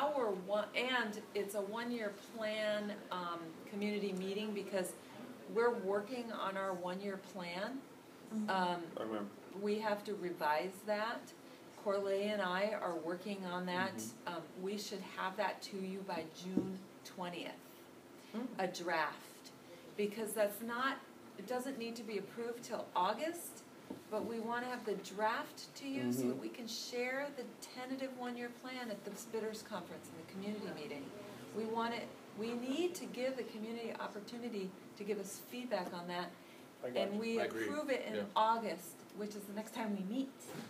it's a 1-year plan community meeting, because we're working on our 1-year plan. I remember. We have to revise that. Corley and I are working on that. We should have that to you by June 20th. A draft, because it doesn't need to be approved till August, but we want to have the draft to you so that we can share the tentative 1-year plan at the bidders conference and the community meeting. We need to give the community opportunity to give us feedback on that, and we approve it in August, which is the next time we meet.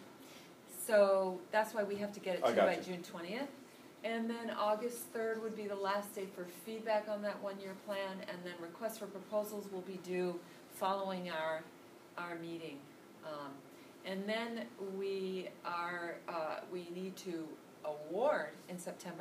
So that's why we have to get it to you by June 20th. And then August 3rd would be the last day for feedback on that 1-year plan, and then requests for proposals will be due following our meeting. And then we need to award in September.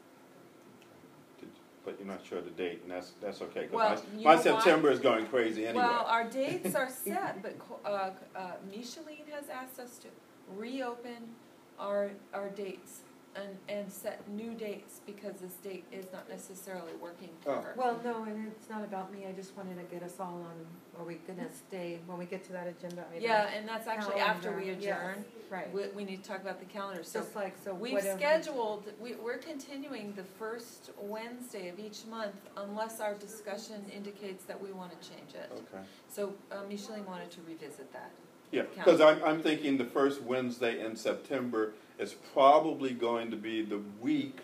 But you're not sure the date, and that's okay, Well, because you my know why? September is going crazy anyway. Well, our dates are set, but Micheline has asked us to reopen our dates and set new dates, because this date is not necessarily working for her. Well, no, and it's not about me, I just wanted to get us all on, are we gonna stay, when we get to that agenda item? Yeah, and that's actually after we Calendar, yes, adjourn. right. We need to talk about the calendar, so. Just like, so We've whatever. scheduled, we're continuing the first Wednesday of each month unless our discussion indicates that we wanna change it. Okay. So, Micheline wanted to revisit that. Yeah, because I'm thinking the first Wednesday in September is probably going to be the week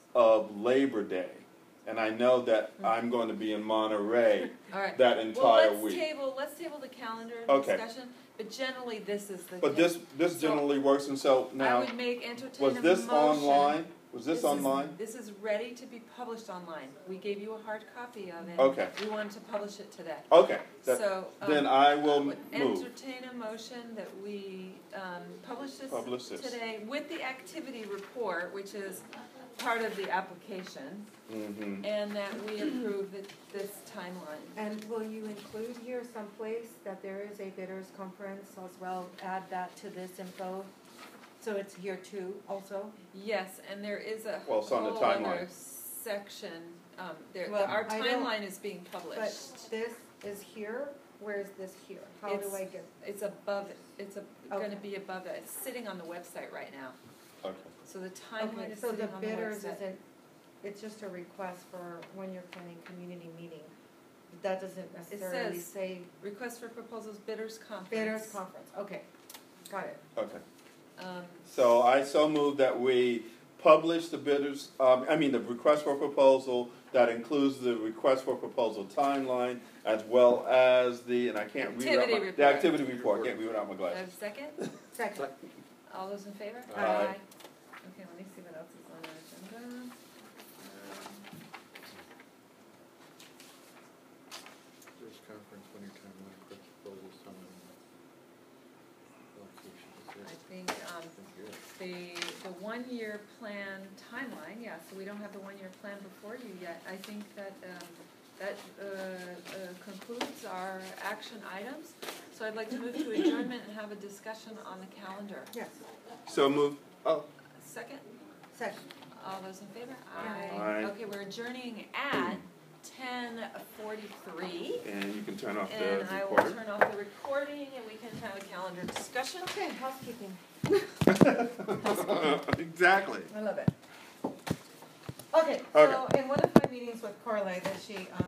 of Labor Day. And I know that I'm going to be in Monterey All right. that entire well, week. Let's table the calendar Okay. discussion, but generally this is the. But this generally works, and so now, I would entertain was a this motion. online? Was this online? This is ready to be published online. We gave you a hard copy of it. Okay. We wanted to publish it today. Okay. So. Then I will would move. entertain a motion that we publish this today with the activity report, which is part of the application, Mm-hmm. and that we approve this timeline. And will you include here someplace that there is a bidders conference as well, add that to this info? So it's here too also? Yes, and there is a Well, it's on the whole timeline. other section, Well, our I don't- timeline is being published. But this is here, where is this here? How do I get? It's above it, it's Okay. gonna be above it, it's sitting on the website right now. Okay. So the timeline Okay, is so sitting the on the bidders website. isn't, it's just a request for when you're planning community meeting. That doesn't necessarily says say Request for proposals, bidders conference. bidders conference, okay, got it. Okay. Um, So I so move that we publish the bidders, the request for proposal that includes the request for proposal timeline, as well as and I can't read out Activity report. the activity report. I can't read without my do I have glasses. a second? Second. All those in favor? Aye. Okay, let me see what else is on our agenda. First conference, winter timeline, request proposals, timeline, allocation. I think the 1 year plan timeline, yeah, so we don't have the 1 year plan before you yet. I think that concludes our action items. So I'd like to move to adjournment and have a discussion on the calendar. Yes. So move. Oh. Second? Second. All those in favor? Aye. Okay, we're adjourning at 10:43. And you can turn off the And I will recorder. turn off the recording and we can have a calendar discussion. Okay, housekeeping. Exactly. I love it. Okay, Okay. so in one of my meetings with Corley that she